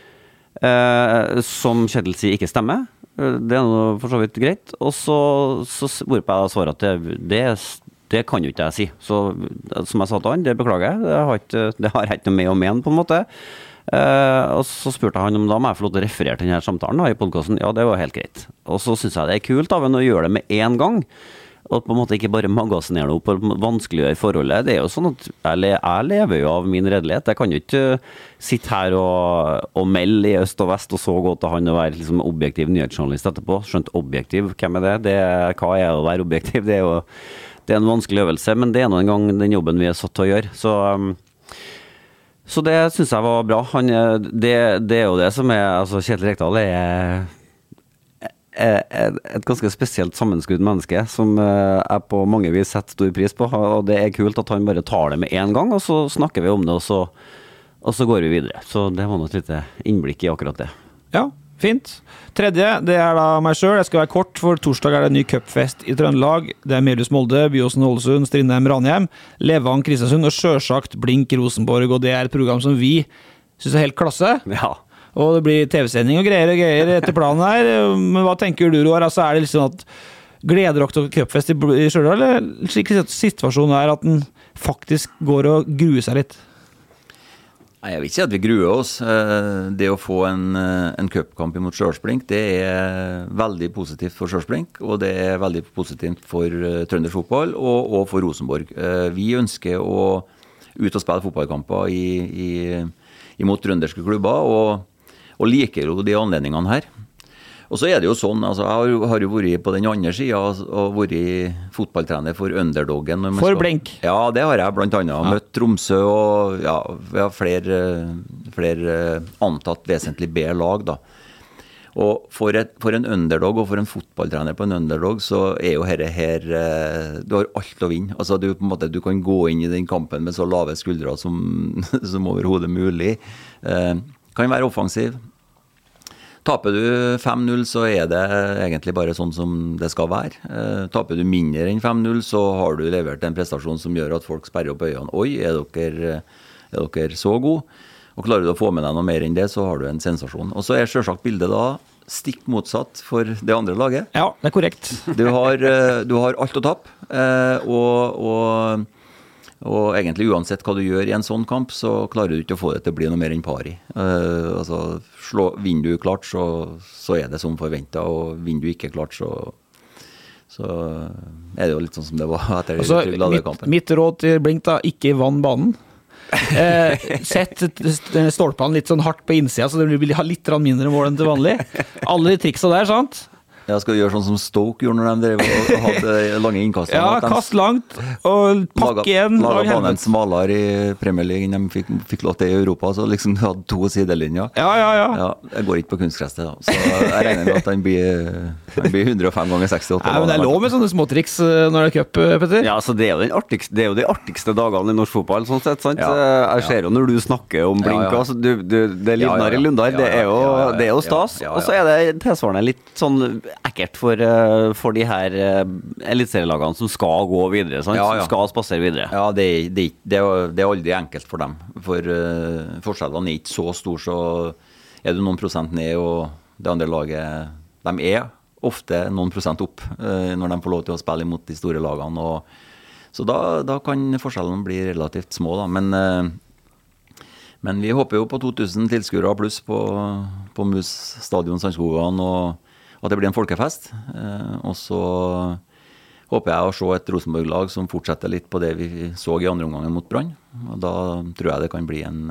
uh, som Kjetil sier ikke stemmer. Uh, det er noe for så vidt greit. Og så, så hvorpå jeg svarer at det, det, det kan jo ikke jeg si. Så som jeg sa til han, det beklager jeg. Det har, ikke, det har jeg ikke noe med å mene på en måte. Uh, og så spurte han om da må jeg få lov til å referere til denne samtalen da, i podcasten. Ja, det var helt greit. Og så synes jeg det er kult av henne å gjøre det med en gang, og på en måte ikke bare magasinere det opp og vanskeliggjøre forholdet. Det er jo sånn at jeg, le jeg lever jo av min redelighet. Jeg kan jo ikke sitte her og, og melde i øst og vest, og så gå til han og være liksom objektiv nyhetsjournalist etterpå. Skjønt objektiv, hvem er det? det er, hva er å være objektiv? Det er jo det er en vanskelig øvelse, men det er nå en gang den jobben vi er satt til å gjøre. Så, um, så det synes jeg var bra. Han, det, det er jo det som er, altså Kjetil Rekdal er et ganske spesielt sammenskudd menneske som jeg på mange vis setter stor pris på, og det er kult at han bare tar det med en gang, og så snakker vi om det, og så, og så går vi videre. Så det var noe et lite innblikk i akkurat det. Ja, fint. Tredje, det er da meg selv. Jeg skal være kort, for torsdag er det en ny cupfest i Trøndelag. Det er Merius Molde, Byåsen Ålesund, Strindheim Ranhjem, Levang Kristiansund og selvsagt Blink Rosenborg, og det er et program som vi synes er helt klasse. Ja. Og det blir tv-sending og greier og greier etter planen her. Men hva tenker du, Roar? Altså, er det liksom at gleder dere til cupfest i Stjørdal, eller slik situasjonen er at den faktisk går og gruer seg litt? Nei, jeg vil ikke si at vi gruer oss. Det å få en, en cupkamp imot Stjørdalsblink, det er veldig positivt for Stjørdalsblink, og det er veldig positivt for trøndersk fotball og, og for Rosenborg. Vi ønsker å ut og spille fotballkamper i, i, imot trønderske klubber, og og liker jo de anledningene her. Og så er det jo sånn, altså jeg har jo, har jo vært på den andre siden og vært fotballtrener for underdoggen. For skal, Blink? Ja, det har jeg blant annet. Ja. Møtt Tromsø og ja, vi har flere, flere antatt vesentlig bedre lag da. Og for, et, for en underdog og for en fotballtrener på en underdog så er jo her, her du har alt å vinne. Altså du, på en måte, du kan gå inn i den kampen med så lave skuldre som, som overhodet mulig. Eh, kan være offensiv. Taper du fem null så er det egentlig bare sånn som det skal være. Eh, taper du mindre enn fem null så har du levert en prestasjon som gjør at folk sperrer opp øynene. Oi, er dere, er dere så gode? Og klarer du å få med deg noe mer enn det, så har du en sensasjon. Og så er selvsagt bildet da stikk motsatt for det andre laget. Ja, det er korrekt. Du har, du har alt å tappe, eh, og... og Og egentlig uansett hva du gjør i en sånn kamp, så klarer du ikke å få det til å bli noe mer enn pari. Uh, altså, slå, vinner du klart, så, så er det som forventet, og vinner du ikke klart, så, så er det jo litt sånn som det var etter altså, mitt, mitt råd til Blink da, ikke vann banen. Eh, sett stolpene litt sånn hardt på innsida, så det blir litt mindre mål enn til vanlig. Alle de triksa der, sant? Ja, skal du gjøre sånn som Stoke gjorde når de drev og hadde lange innkast? Ja, kast langt, og pakke igjen. Laget banen smalere i Premier League enn de fikk, fikk lov til i Europa, så liksom du hadde to sidelinjer. Ja, ja, ja. Ja, jeg går ikke på kunstgresset da, så jeg regner med at han blir, han blir hundre og fem ganger sekstiåtte. Ja, men det er lov med sånne småtriks når det er cup, Petter. Ja, så det er jo, den artigste, det er jo de artigste dagene i norsk fotball, sånn sett, sant? Ja, jeg ser jo når du snakker om Blink, ja, ja. Altså, du, du, det er Livnar ja, ja, ja. I Lundar, det er jo, ja, ja, ja. Det er jo stas, ja, ja, ja. Og så er det tilsvarende litt sånn ekkert for for de her uh, elitserielagene som skal gå videre, sant? Ja, ja. Som skal spasere videre. Ja, det, det, det, det er aldri enkelt for dem. For uh, forskjellene er ikke så stor, så er du noen prosent ned, og det andre laget, de er ofte noen prosent opp uh, når de får lov til å spille imot de store lagene. Og, så da, da kan forskjellene bli relativt små, da. Men, uh, men vi håper jo på to tusen tilskuere pluss på, på Mus Stadion Sandskogan, og at det blir en folkefest, og så håper jeg å se et Rosenborg-lag som fortsetter litt på det vi så i andre omgangen mot Brann, og da tror jeg det kan bli en,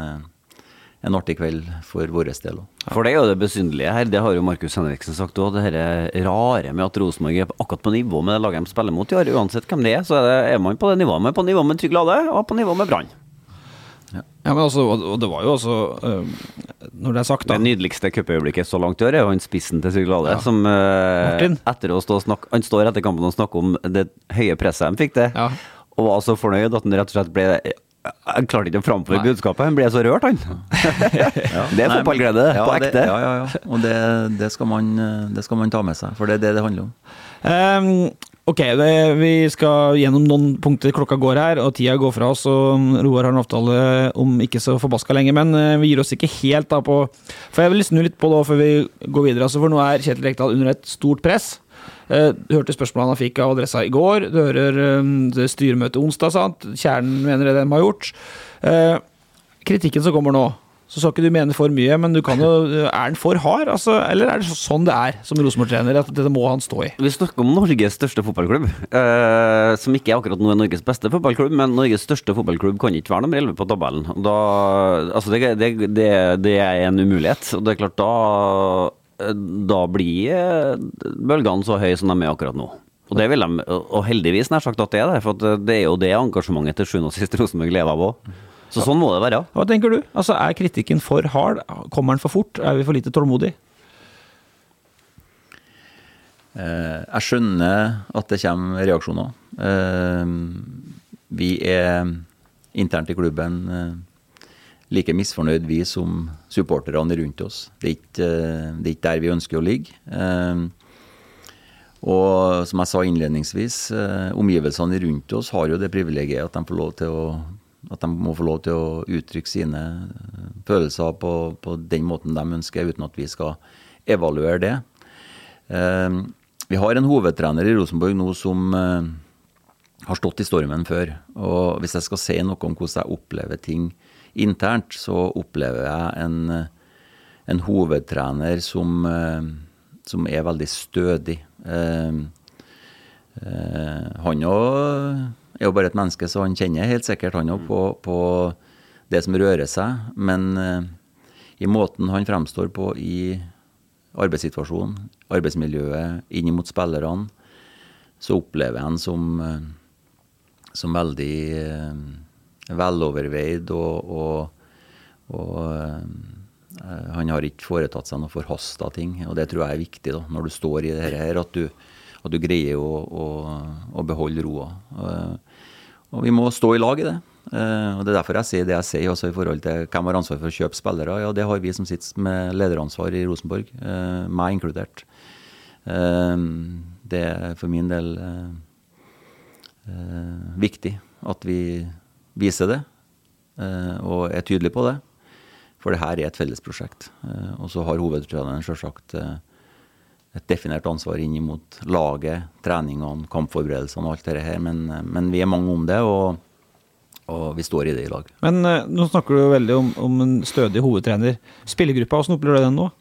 en artig kveld for vår del. For det er jo det besynderlige her, det har jo Markus Henriksen sagt også, det her rare med at Rosenborg er akkurat på nivå med det laget de spiller mot i år, uansett hvem det er, så er, det, er man på det nivået, men på nivå med Trygg Lade og på nivå med Brann. Ja. Ja, men altså, og det var jo også uh, når det er sagt da det nydeligste cupøyeblikket så langt i år er jo han spissen til Trygg Lade, ja. Som uh, etter å stå og snakke, han står etter kampen og snakker om det høye presset han fikk det, ja. Og var så fornøyd at han rett og slett ble han klarte ikke å framføre budskapet, han ble så rørt han ja. Det er fotballglede ja, på ekte det, ja, ja, ja. Og det, det, skal man, det skal man ta med seg, for det er det det handler om. um, Ok, det, vi skal gjennom noen punkter, klokka går her, og tida går fra oss, og Roar har en avtale om ikke så forbaska lenge, men vi gir oss ikke helt da på, for jeg vil snu litt på da før vi går videre, altså, for nå er Kjetil Rekdal under et stort press. Du hørte spørsmålet han fikk av adressa i går, du hører det styremøtet onsdag, sant? Kjernen mener det de har gjort. Kritikken som kommer nå, så skal ikke du mene for mye, men du kan jo, er den for hard, altså, eller er det sånn det er som Rosenborg-trener, at dette må han stå i? Vi snakker om Norges største fotballklubb, eh, som ikke akkurat nå er Norges beste fotballklubb, men Norges største fotballklubb kan ikke være nummer elleve på tabellen. Da, altså det, det, det, det er en umulighet, og det er klart da, da blir bølgene så høye som de er akkurat nå. Og det vil de, og heldigvis nær sagt at det er det, for det er jo det engasjementet til sjuende og sist Rosenborg lever av også. Så sånn må det være. Hva tenker du? Altså, er kritikken for hard? Kommer den for fort? Er vi for lite tålmodig? Eh, jeg skjønner at det kommer reaksjoner. Eh, vi er internt i klubben eh, like misfornøyd vi som supporterne rundt oss. Det er ikke, det er ikke der vi ønsker å ligge. Eh, og som jeg sa innledningsvis, eh, omgivelsene rundt oss har jo det privilegiet at de får lov til å at de må få lov til å uttrykke sine følelser på, på den måten de ønsker, uten at vi skal evaluere det. Eh, vi har en hovedtrener i Rosenborg nå som eh, har stått i stormen før, og hvis jeg skal si noe om hvordan jeg opplever ting internt, så opplever jeg en, en hovedtrener som, eh, som er veldig stødig. Eh, eh, han og er jo bare et menneske, så han kjenner helt sikkert han også på, på det som rører seg, men eh, i måten han fremstår på i arbeidssituasjonen, arbeidsmiljøet, inn mot spillerne, så opplever han som, eh, som veldig eh, veloverveid, og, og, og eh, han har ikke foretatt seg noe forhastet ting, og det tror jeg er viktig da, når du står i det her, at du at du greier å, å, å beholde roa. Og vi må stå i lag i det. Og det er derfor jeg sier det jeg sier, også i forhold til hvem har ansvar for å kjøpe spillere. Ja, det har vi som sitter med lederansvar i Rosenborg, meg inkludert. Det er for min del viktig at vi viser det, og er tydelige på det. For det her er et fellesprosjekt. Og så har hovedtreneren selvsagt et definert ansvar inn mot laget, treningene, kampforberedelsene og alt det her, men, men vi er mange om det, og, og vi står i det i lag. Men uh, nå snakker du jo veldig om, om en stødig hovedtrener. Spillergruppa, hvordan opplever du den nå?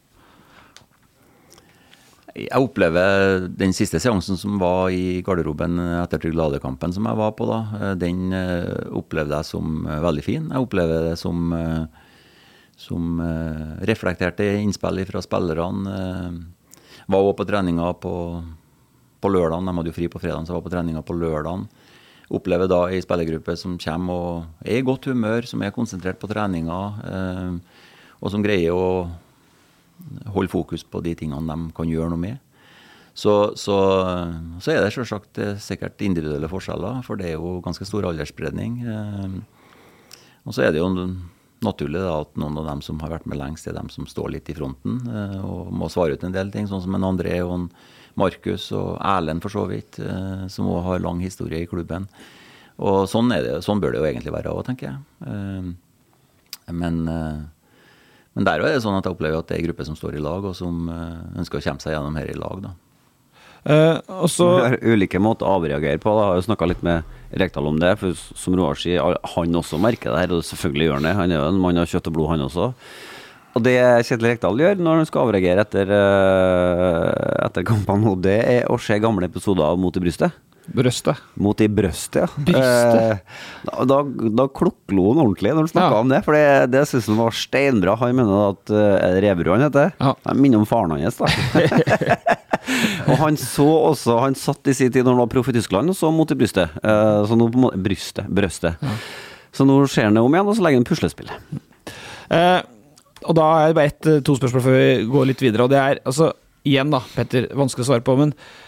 Jeg opplever den siste seansen som var i garderoben etter Trygg-Lade-kampen som jeg var på da, den uh, opplevde jeg som uh, veldig fin. Jeg opplever det som, uh, som uh, reflekterte innspill fra spillerne, uh, var også på treninga på, på lørdagen, de hadde jo fri på fredagen, så var på treninga på lørdagen. Opplever da en spillergruppe som kommer og er i godt humør, som er konsentrert på treninga, eh, og som greier å holde fokus på de tingene de kan gjøre noe med. Så, så, så er det selvsagt sikkert individuelle forskjeller, for det er jo ganske stor aldersspredning. Eh, og så er det jo naturlig da, at noen av dem som har vært med lengst er dem som står litt i fronten eh, og må svare ut en del ting, sånn som en André og en Markus og Erlend for så vidt, eh, som også har lang historie i klubben. Og sånn, er det, sånn bør det jo egentlig være også, tenker jeg. Eh, men, eh, men der er det sånn at jeg opplever at det er en gruppe som står i lag, og som eh, ønsker å kjempe seg gjennom her i lag da. Uh, og så det er ulike måter å avreagere på. Jeg har jo snakket litt med Rekdal om det, for som Roar sier, han også merker det her, og selvfølgelig gjør han det. Han er jo en mann av kjøtt og blod, han også. Og det Kjetil Rekdal gjør når han skal avreagere etter, etter kampene, det er å se gamle episoder av Mot i brystet. Brøstet. Mot i brøstet, ja. Brystet. Eh, da da, da klukklo han ordentlig når han snakket ja. om det, for det, det synes han var steinbra. Han mener at uh, Reverud han heter. Ja. Jeg minner om faren hans da. Og han så også, han satt i sin tid når han var proff i Tyskland, og så Mot i brystet. Eh, så nå på måte, brystet, brøstet. Ja. Så nå ser han det om igjen, og så legger han puslespill. Eh, og da er det bare ett, to spørsmål før vi går litt videre, og det er, altså, igjen da, Petter, vanskelig å svare på, men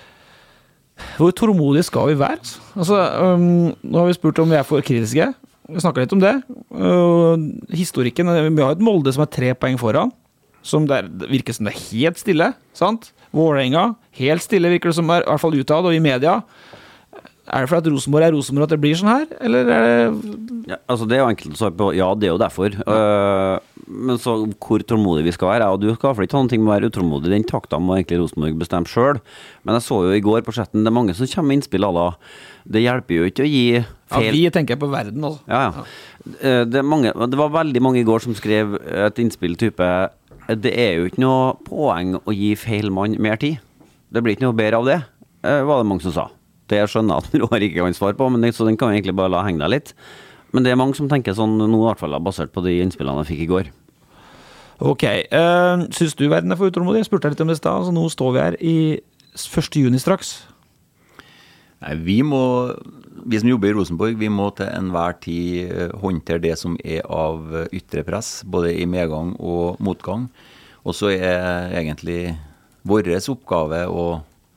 hvor tålmodige skal vi være? Altså, um, nå har vi spurt om vi er for kritiske. Vi snakker litt om det. Uh, historikken, vi har et Molde som er tre poeng foran, som der, det virker som det er helt stille, sant? Vålerenga, helt stille virker det som er, i hvert fall utad og i media. Er det for at Rosenborg er Rosenborg at det blir sånn her? Eller er det... Ja, altså det er jo enkelt å svare på. Ja, det er jo derfor. Uh, men så hvor tålmodig vi skal være, og du skal i hvert fall ikke ha noe med å være utålmodig, den takta må egentlig Rosenborg bestemme selv, men jeg så jo i går på chatten, det er mange som kommer med innspill av da, det hjelper jo ikke å gi feil... Ja, vi tenker på verden også. Ja, ja. Det, er mange, det var veldig mange i går som skrev et innspill type, det er jo ikke noe poeng å gi feil mann mer tid, det blir ikke noe bedre av det, var det mange som sa. Det jeg skjønner at Roar ikke kan svare på, men det, så den kan vi egentlig bare la henge deg litt. Men det er mange som tenker sånn nå i hvert fall, basert på de innspillene jeg fikk i går. Ok, uh, synes du verden er for utålmodig? Jeg spurte deg litt om det i sted, altså nå står vi her i første juni straks. Nei, vi må, vi som jobber i Rosenborg, vi må til enhver tid håndtere det som er av ytre press, både i medgang og motgang. Og så er egentlig våres oppgave å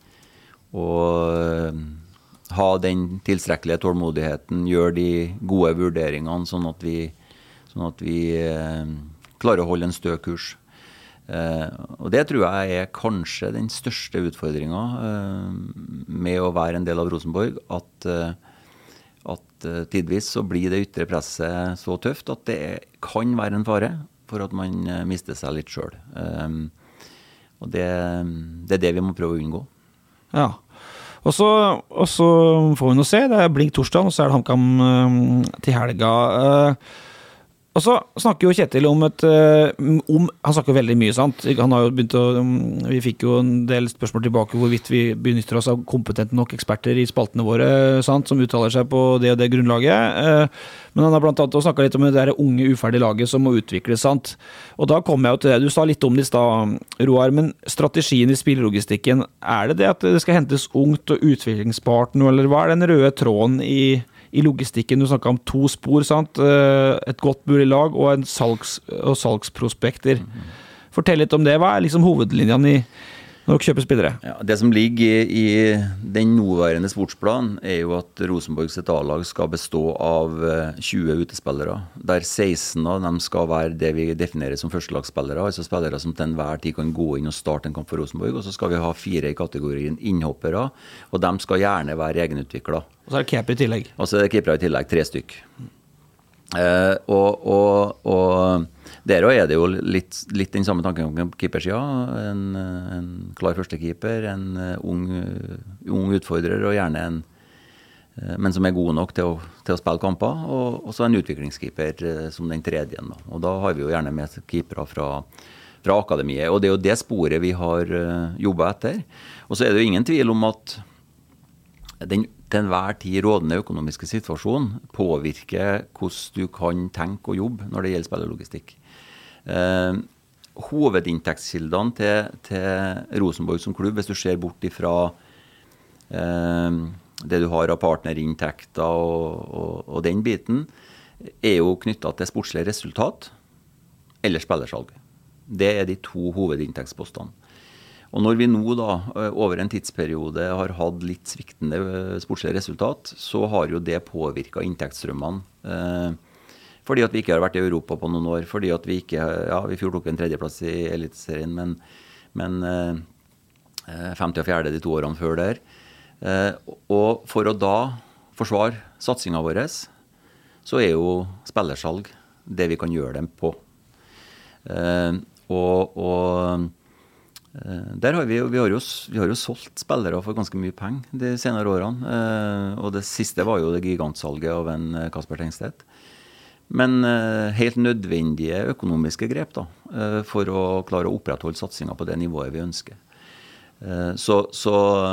og ha den tilstrekkelige tålmodigheten, gjøre de gode vurderingene sånn at vi, sånn at vi eh, klarer å holde en stø kurs. Eh, og det tror jeg er kanskje den største utfordringen eh, med å være en del av Rosenborg, at, eh, at eh, tidvis så blir det ytre presset så tøft at det kan være en fare for at man eh, mister seg litt selv. Eh, og det, det er det vi må prøve å unngå. Ja, og så, og så får vi nå se, det er Blink torsdag, og så er det HamKam um, til helga. Uh, og så snakker jo Kjetil om et, uh, om, han snakker veldig mye, sant? Han har jo begynt å, um, vi fikk jo en del spørsmål tilbake hvorvidt vi benytter oss av kompetente nok eksperter i spaltene våre, sant? Som uttaler seg på det og det grunnlaget. Uh, men han har blant annet snakket litt om det der unge uferdige laget som må utvikles, sant? Og da kommer jeg jo til det, du sa litt om det i sted, Roar, men strategien i spillelogistikken, er det det at det skal hentes ungt og utviklingsbart nå, eller hva er den røde tråden i, i logistikken? Du snakket om to spor, sant? Et godt mulig lag og, en salgs, og salgsprospekter. Fortell litt om det, hva er liksom hovedlinjene i når dere kjøper spillere? Ja, det som ligger i, i den nåværende sportsplanen er jo at Rosenborg sitt A-lag skal bestå av tjue utespillere, der seksten av dem skal være det vi definerer som førstelagsspillere, altså spillere som til enhver tid kan gå inn og starte en kamp for Rosenborg, og så skal vi ha fire i kategorien innhoppere, og de skal gjerne være egenutviklet. Og så er det keeper i tillegg. Og så er det keeper i tillegg, tre stykk. Eh, og, og, og der er det jo litt, litt den samme tanken om keepersiden, en, en klar førstekeeper, en ung, ung utfordrer og gjerne en, men som er god nok til å, til å spille kamper, og, og så en utviklingskeeper som den tredje. Da. Og da har vi jo gjerne med keepere fra, fra akademiet, og det er jo det sporet vi har jobbet etter. Og så er det jo ingen tvil om at den til enhver tid rådende økonomiske situasjon påvirker hvordan du kan tenke og jobbe når det gjelder spillerlogistikk. Eh, hovedinntektskildene til, til Rosenborg som klubb, hvis du ser bort ifra eh, det du har av partnerinntekter og, og, og den biten, er jo knyttet til sportslig resultat eller spillersalg. Det er de to hovedinntektspostene. Og når vi nå da over en tidsperiode har hatt litt sviktende sportslige resultat, så har jo det påvirket inntektsstrømmene. Eh, fordi at vi ikke har vært i Europa på noen år, fordi at vi ikke, ja, vi fjor tok en tredjeplass i Eliteserien, men, men eh, femte og fjerde de to årene før der. Eh, og for å da forsvare satsingen vår, så er jo spillersalg det vi kan gjøre dem på. Eh, og... og Der har vi, vi, har jo, vi har jo solgt spillere for ganske mye penger de senere årene, eh, og det siste var jo det gigantsalget av en Kasper Tengstedt. Men eh, helt nødvendige økonomiske grep da, eh, for å klare å opprettholde satsingen på det nivået vi ønsker. Eh, så, så,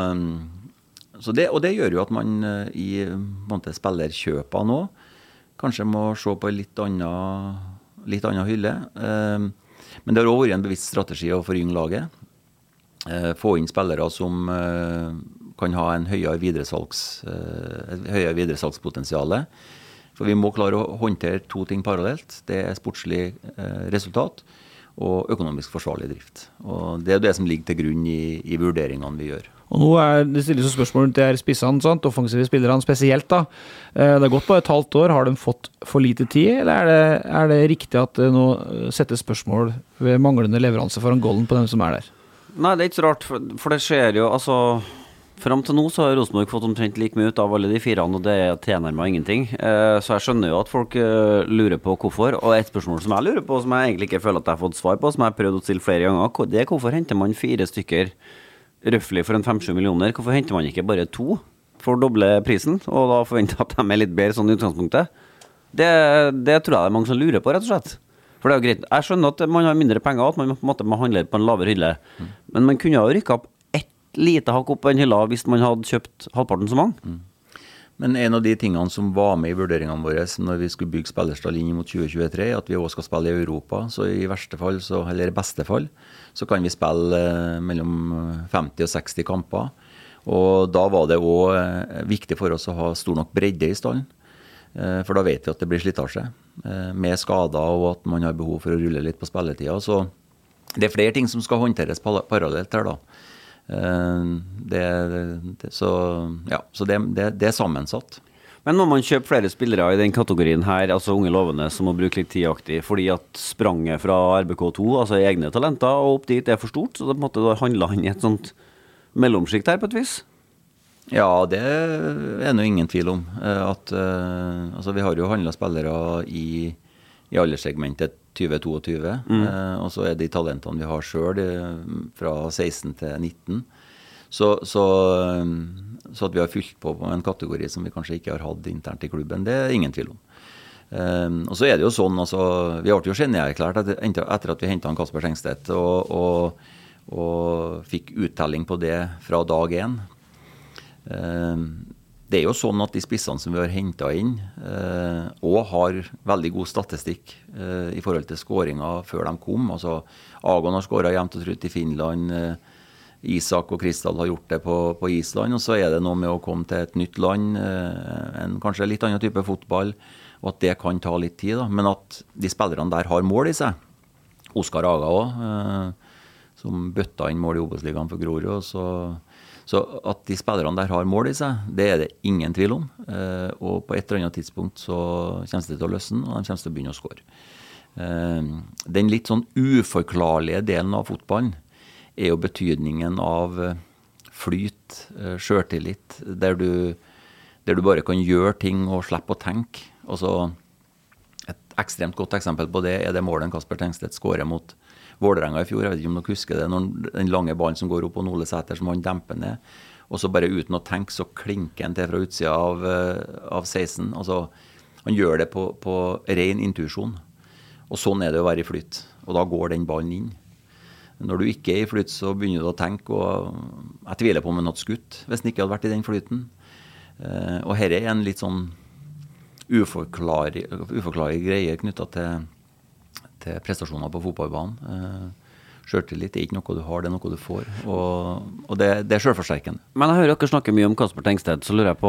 så det, og det gjør jo at man eh, i måte, spillerkjøper nå kanskje må se på en litt annen, litt annen hylle. Eh, men det har også vært en bevisst strategi å forynge laget. Få inn spillere som kan ha en høyere videresalgs, høyere videresalgspotensiale. For vi må klare å håndtere to ting parallelt. Det er sportslig resultat og økonomisk forsvarlig drift. Og det er det som ligger til grunn i, i vurderingene vi gjør. Og nå er det stilles spørsmål til er spissene, sant? Offensive spillerne spesielt da. Det har gått på et halvt år. Har de fått for lite tid, eller er det, er det riktig at det nå settes spørsmål ved manglende leveranse foran golden på dem som er der? Nei, det er ikke så rart, for, for det skjer jo, altså, Fram til nå så har Rosenborg fått omtrent like mye ut av alle de firene, og det er tilnærmet ingenting. Eh, så jeg skjønner jo at folk eh, lurer på hvorfor. Og et spørsmål som jeg lurer på, som jeg egentlig ikke føler at jeg har fått svar på, som jeg har prøvd å stille flere ganger, det er hvorfor henter man fire stykker røffelig for en fem-sju millioner? Hvorfor henter man ikke bare to for doble prisen, og da forventer at de er litt bedre sånn i utgangspunktet? Det, det tror jeg det er mange som lurer på, rett og slett. For det er jo greit. Jeg skjønner at man har mindre penger, at man på en måte må handle på en lavere hylle. Mm. Men man kunne jo rykke opp lite hakk opp på en hylla hvis man hadde kjøpt halvparten så mange. Mm. Men en av de tingene som var med i vurderingene våre når vi skulle bygge spillerstall inn mot tjue tjuetre, at vi også skal spille i Europa, så i verste fall, så, eller i beste fall, så kan vi spille eh, mellom femti og seksti kamper. Og da var det også eh, viktig for oss å ha stor nok bredde i stallen, eh, for da vet vi at det blir slitasje, eh, med skader og at man har behov for å rulle litt på spilletida. Så det er flere ting som skal håndteres parallelt her da. Det, det, så, ja, så det, det, det er sammensatt. Men må man kjøpe flere spillere i den kategorien her, altså unge lovende som må bruke litt tidaktig, fordi at spranget fra R B K to, altså egne talenter, og opp dit er for stort, så det på en måte handler han i et sånt mellomskikt her på et vis? Ja, det er noe ingen tvil om. At, altså, vi har jo handlet spillere i, i alderssegmentet tjue tjueto, mm. eh, og så er de talentene vi har selv fra seksten til nitten. Så, så, så at vi har fylt på på en kategori som vi kanskje ikke har hatt internt i klubben, det er ingen tvil om. Eh, og så er det jo sånn, altså, vi har jo genierklært etter, etter at vi hentet han Kasper Tengstedt, og, og, og fikk uttelling på det fra dag én. Eh, Det er jo sånn at de spissene som vi har hentet inn, eh, og har veldig god statistikk eh, i forhold til skåringer før de kom. Altså, Agon har skåret jevnt og trutt i Finland, eh, Isak og Kristal har gjort det på, på Island, og så er det noe med å komme til et nytt land, eh, en kanskje litt annen type fotball, og at det kan ta litt tid. Da. Men at de spillerne der har mål i seg. Oskar Aga også, eh, som bøtta inn mål i Obos-ligaen for Grorud, og så... Så at de spillerne der har mål i seg, det er det ingen tvil om. Eh, og på et eller annet tidspunkt så kommer det til å løsne, og de kommer til å begynne å skåre. Eh, den litt sånn uforklarlige delen av fotballen er jo betydningen av flyt, eh, selvtillit, der du, der du bare kan gjøre ting og slippe å tenke. Altså, et ekstremt godt eksempel på det er det målet Kasper Tengstedt skårer mot Vålerenga i fjor. Jeg vet ikke om dere husker det, når den lange ballen som går opp på Ole Sæter som han demper ned, og så bare uten å tenke så klinker han til fra utsida av, av seksten. Altså, han gjør det på, på ren intuisjon, og sånn er det å være i flyt, og da går den ballen inn. Når du ikke er i flyt, så begynner du å tenke, og jeg tviler på om han hadde skutt hvis han ikke hadde vært i den flyten. Og her er en litt sånn uforklarlig, uforklarlig greie knyttet til til prestasjoner på fotballbanen. Eh, Selvtillit er ikke noe du har, det er noe du får. Og, og det, det er selvforsterkende. Men jeg hører dere snakke mye om Kasper Tengstedt, så lurer jeg på,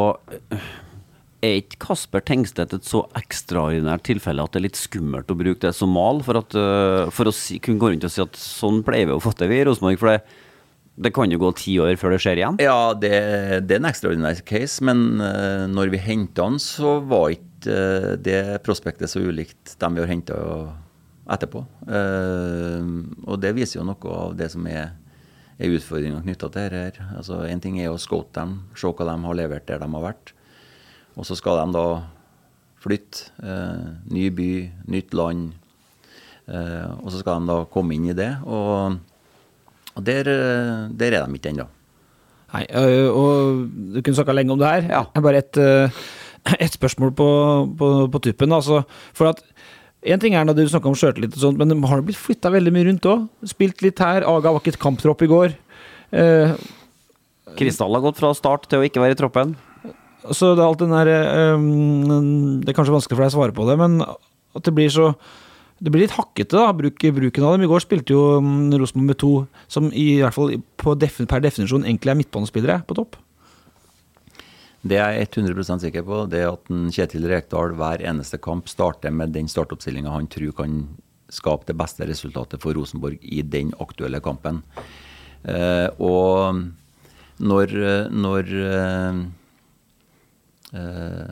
er ikke Kasper Tengstedt et så ekstraordinært tilfelle at det er litt skummelt å bruke det som mal, for, at, for å si, kunne gå rundt og si at sånn pleier vi å få til vi i Rosenborg, for det, det kan jo gå ti år før det skjer igjen? Ja, det, det er en ekstraordinær case, men uh, når vi hentet han, så var ikke uh, det prospektet så ulikt dem vi har hentet etterpå. Uh, og det viser jo noe av det som er, er utfordringen knyttet til dette her. Altså, en ting er å scoute dem, se hva de har levert der de har vært. Og så skal de da flytte, uh, ny by, nytt land, uh, og så skal de da komme inn i det. Og, og der, der er de ikke ennå. Nei, og du kunne snakket lenge om det her. Ja. Bare et, et spørsmål på, på, på typen. Altså, for at en ting er når du snakker om skjørtelit og sånt, men de har blitt flyttet veldig mye rundt også. Spilt litt her, Aga var ikke et kamptropp i går. Eh, Kristall har gått fra start til å ikke være i troppen. Så det er alt den der, um, det er kanskje vanskelig for deg å svare på det, men at det blir så, det blir litt hakkete da, bruk, bruken av dem. I går spilte jo um, Rosenborg med to, som i hvert fall på def, per definisjon egentlig er midtbanespillere på topp. Det jeg er hundre prosent sikker på, det er at Kjetil Rekdal hver eneste kamp starter med den startoppstillingen han tror kan skape det beste resultatet for Rosenborg i den aktuelle kampen. Eh, og når, når eh,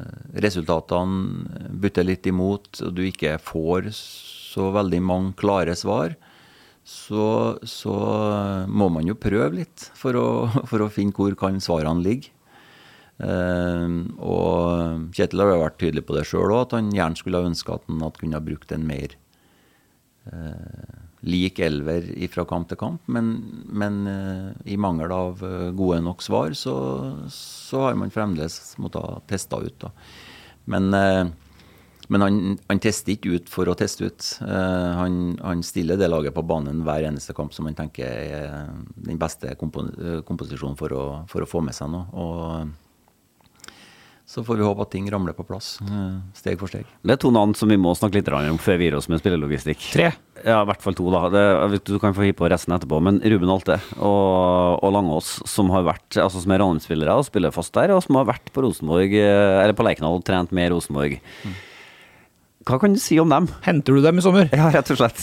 resultatene bytter litt imot, og du ikke får så veldig mange klare svar, så, så må man jo prøve litt for å, for å finne hvor kan svarene ligge. Uh, og Kjetil har jo vært tydelig på det selv også, at han gjerne skulle ha ønsket at han hadde kunnet ha brukt en mer uh, lik elver fra kamp til kamp, men, men uh, i mangel av uh, gode nok svar så, så har man fremdeles måttet ha testet ut da. Men, uh, men han, han tester ikke ut for å teste ut. Uh, han, han stiller det laget på banen hver eneste kamp som han tenker er den beste kompo- komposisjonen for å, for å få med seg noe, og så får vi håpe at ting ramler på plass, steg for steg. Det er to navn som vi må snakke litt om før vi gir oss med spillelogistikk. Tre? Ja, i hvert fall to da. Det, du kan få hippe på resten etterpå, men Ruben Alte og, og Langås, som har vært, altså som er Ranheim-spillere og spiller fast der, og som har vært på Rosenborg, eller på Lerkendal og trent med Rosenborg. Mm. Hva kan du si om dem? Henter du dem i sommer? Ja, rett og slett.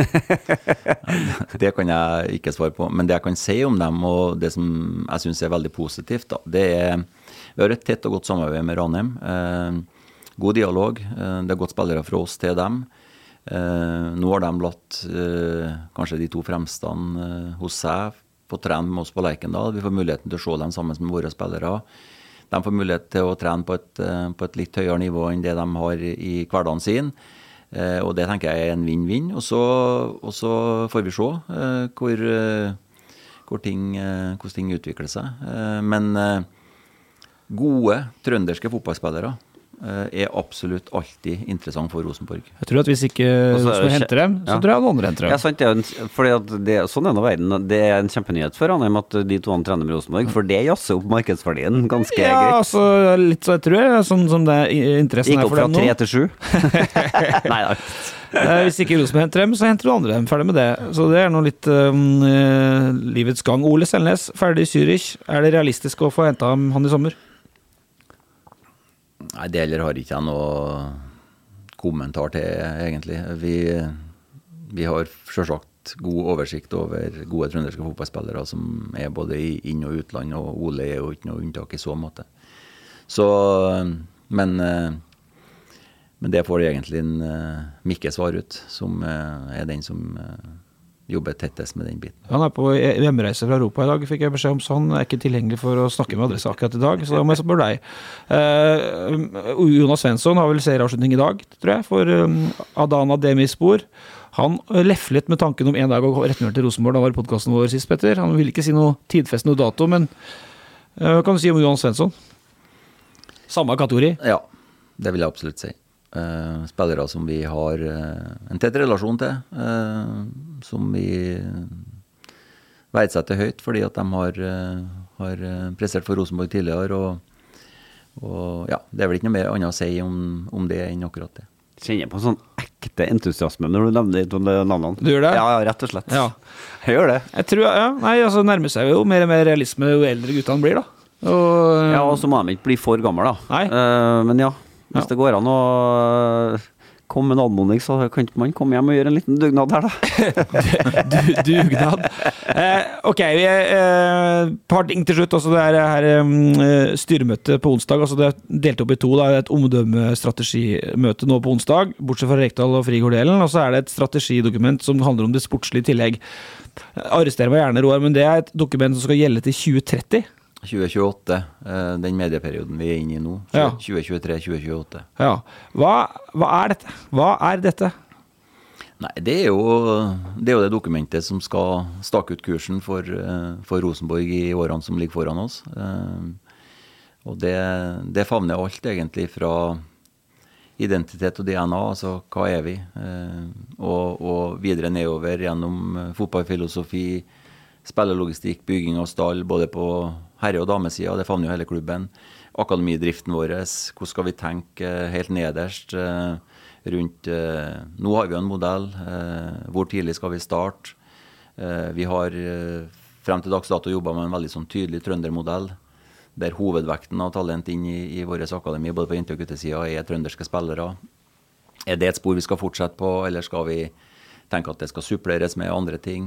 Det kan jeg ikke svare på, men det jeg kan si om dem, og det som jeg synes er veldig positivt da, det er vi har et tett og godt samarbeid med Ranheim. Eh, god dialog. Eh, det er godt spillere fra oss til dem. Eh, nå har de latt eh, kanskje de to fremstene eh, hos seg på trene med oss på Lerkendal. Vi får muligheten til å se dem sammen med våre spillere. De får mulighet til å trene på et, eh, på et litt høyere nivå enn det de har i hverdagen sin. Eh, og det tenker jeg er en vinn-vinn. Og så, og så får vi se eh, hvor, eh, hvor ting, eh, hvordan ting utvikler seg. Eh, men eh, gode trønderske fotballspillere er absolutt alltid interessant for Rosenborg. Jeg tror at hvis ikke Rosenborg henter dem, så ja. tror jeg at andre henter dem. Ja, sant, det er en, fordi at det, sånn er det verden. Det er en kjempenyhet for Ranheim at de to andre trener med Rosenborg, for det jasser opp markedsverdien ganske ja, greit. Ja, altså litt så jeg tror jeg, sånn som det er interessen er for dem nå. Gikk opp fra tre til sju? Nei da. Hvis ikke Rosenborg henter dem, så henter du andre dem. Ferdig med det. Så det er nå litt um, livets gang. Ole Selnes, ferdig i Zürich. Er det realistisk å få hentet ham han i sommer? Nei, det heller har ikke jeg noe kommentar til, egentlig. Vi, vi har selvsagt god oversikt over gode trønderske fotballspillere som er både i inn- og utland, og Ole er jo ikke noe unntak i så måte. Så, men, men det får egentlig en Mikke svar ut, som er den som jobber tettest med den biten. Han er på hjemreise fra Europa i dag, fikk jeg beskjed om, så han er ikke tilgjengelig for å snakke med adresse akkurat i dag, så da må jeg spørre deg. Uh, Jonas Svensson har vel serieavslutning i dag, tror jeg, for um, Adana Demirspor. Han lefflet med tanken om en dag å returnere til Rosenborg. Da var i podcasten vår sist, Petter. Han ville ikke si noe tidfest, noe dato, men uh, hva kan du si om Jonas Svensson? Samme kategori? Ja, det vil jeg absolutt si. Uh, spillere som vi har uh, en tett relasjon til, uh, som vi verdsetter høyt fordi at de har, uh, har prestert for Rosenborg tidligere, og, og ja, det er vel ikke noe mer annet å si om, om det enn akkurat det. Kjenner på sånn ekte entusiasme når du nevner de navnene. Du gjør det? Ja, rett og slett. Ja. Jeg gjør det. Jeg tror, ja, nei, altså nærmer seg jo mer og mer realisme jo eldre guttene blir da. Og, ja, og så må de ikke bli for gammel da. Nei. Uh, men ja, hvis ja. det går an å komme med en anmodning, så kan man komme hjem og gjøre en liten dugnad her da. du, dugnad. Eh, ok, vi er eh, par ting til slutt. Altså det er her eh, styremøte på onsdag. Altså det er delt opp i to. Da. Det er et omdømmestrategimøte nå på onsdag, bortsett fra Rekdal og Frigård-delen. Og så er det et strategidokument som handler om det sportslige tillegg. Arrester meg gjerne, Roar, men det er et dokument som skal gjelde til tjue tretti. tjue tjueåtte, den medieperioden vi er inne i nå. Ja. tjue tjuetre til tjue tjueåtte. Ja. Hva, hva er dette? Hva er dette? Nei, det er, jo, det er jo det dokumentet som skal stake ut kursen for, for Rosenborg i årene som ligger foran oss. Og det, det favner alt egentlig fra identitet og D N A, altså hva er vi? Og, og videre nedover gjennom fotballfilosofi, spillelogistikk, bygging av stall, både på herre- og damesida, det favner jo hele klubben. Akademidriften vår, hvordan skal vi tenke helt nederst rundt, nå har vi jo en modell, hvor tidlig skal vi starte? Vi har frem til dags dato jobbet med en veldig sånn tydelig trøndermodell, der hovedvekten av talent inn i, i våres akademi, både på jente- og guttesida, er trønderske spillere. Er det et spor vi skal fortsette på, eller skal vi tenke at det skal suppleres med andre ting?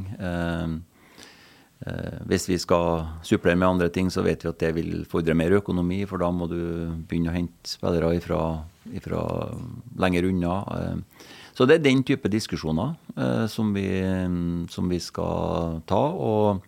Eh, hvis vi skal supplere med andre ting, så vet vi at det vil fordre mer økonomi, for da må du begynne å hente spillere ifra, ifra lenger unna. Eh, så det er den type diskusjoner eh, som, vi, som vi skal ta, og,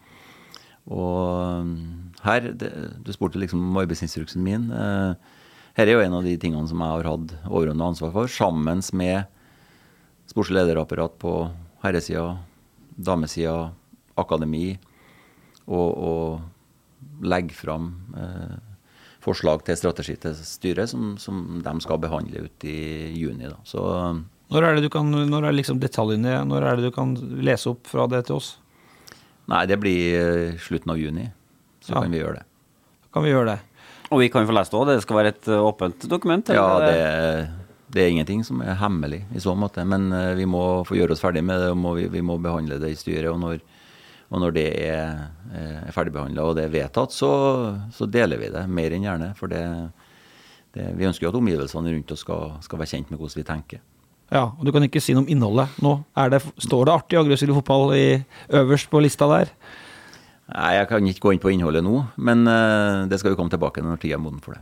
og her, det, du spurte liksom om arbeidsinstruksen min, eh, her er jo en av de tingene som jeg har hatt overordnet ansvar for, sammen med sportslig lederapparat på herresida, damesida, akademi, og, og legge fram eh, forslag til strategi til styret som, som de skal behandle ut i juni. Da. Så, når er det du kan, når er liksom detaljene, når er det du kan lese opp fra det til oss? Nei, det blir slutten av juni, så ja. Kan vi gjøre det. Kan vi gjøre det. Og vi kan få lese det også, det skal være et åpent dokument? Ja, det, det er ingenting som er hemmelig i så måte, men vi må få gjøre oss ferdig med det, og må, vi, vi må behandle det i styret, og når, og når det er, er ferdigbehandlet og det er vedtatt, så, så deler vi det mer enn gjerne, for det, det, vi ønsker jo at omgivelsene rundt oss skal, skal være kjent med hvordan vi tenker. Ja, og du kan ikke si noe om innholdet nå. Er det, står det artig aggressiv fotball i, øverst på lista der? Nei, jeg kan ikke gå inn på innholdet nå, men uh, det skal vi komme tilbake når tiden er moden for det.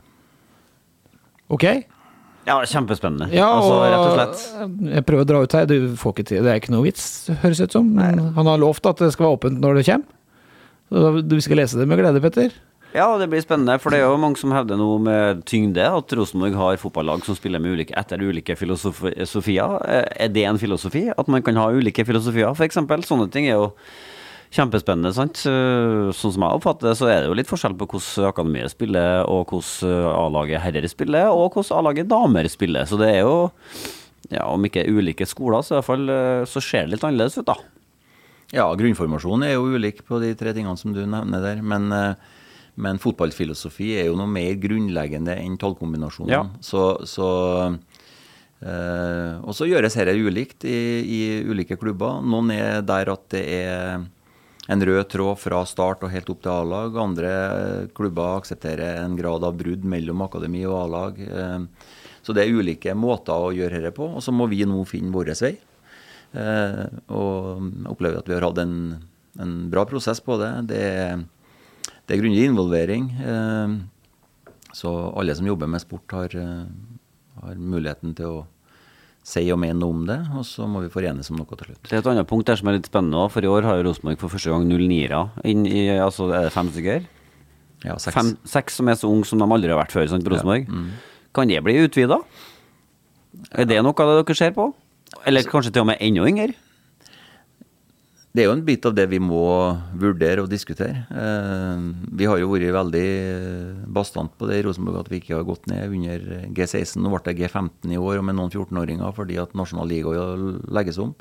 Ok. Ja, kjempespennende. Ja, og altså, rett og slett. Jeg prøver å dra ut her, du får ikke til, det er ikke noe vits, høres ut som. Men han har lovt at det skal være åpent når det kommer. Så du skal lese det med glede, Petter. Ja, det blir spennende, for det er jo mange som hevder noe med tyngde, at Rosenborg har fotballag som spiller med ulike, etter ulike filosofier. Er det en filosofi? At man kan ha ulike filosofier, for eksempel? Sånne ting er jo kjempespennende, sant? Sånn som jeg oppfatter det, så er det jo litt forskjell på hvordan akademiet spiller, og hvordan A-laget herrer spiller, og hvordan A-laget damer spiller. Så det er jo, ja, om ikke ulike skoler, så i hvert fall så ser det litt annerledes ut da. Ja, grunnformasjonen er jo ulik på de tre tingene som du nevner der, men, men fotballfilosofi er jo noe mer grunnleggende enn tallkombinasjonen. Ja. Så, så Uh, og så gjøres dette ulikt i, i ulike klubber. Noen er der at det er en rød tråd fra start og helt opp til A-lag. Andre klubber aksepterer en grad av brudd mellom akademi og A-lag. Uh, så det er ulike måter å gjøre dette på, og så må vi nå finne vår vei. Uh, og opplever at vi har hatt en, en bra prosess på det. Det er, det er grundig involvering. Uh, så alle som jobber med sport har har muligheten til å si og mene om det, og så må vi forenes om noe til slutt. Det er et annet punkt der som er litt spennende, for i år har Rosenborg for første gang null niere inn i, altså er det fem stykker? Ja, seks. Fem, seks som er så unge som de aldri har vært før, sant, på Rosenborg. Ja. Mm. Kan det bli utvidet? Er det noe av det dere ser på? Eller kanskje til og med enda yngre? Det er jo en bit av det vi må vurdere og diskutere. Eh, vi har jo vært veldig bastant på det i Rosenborg at vi ikke har gått ned under G seksten. Nå ble det G femten i år og med noen fjorten-åringer fordi at nasjonal liga legges om.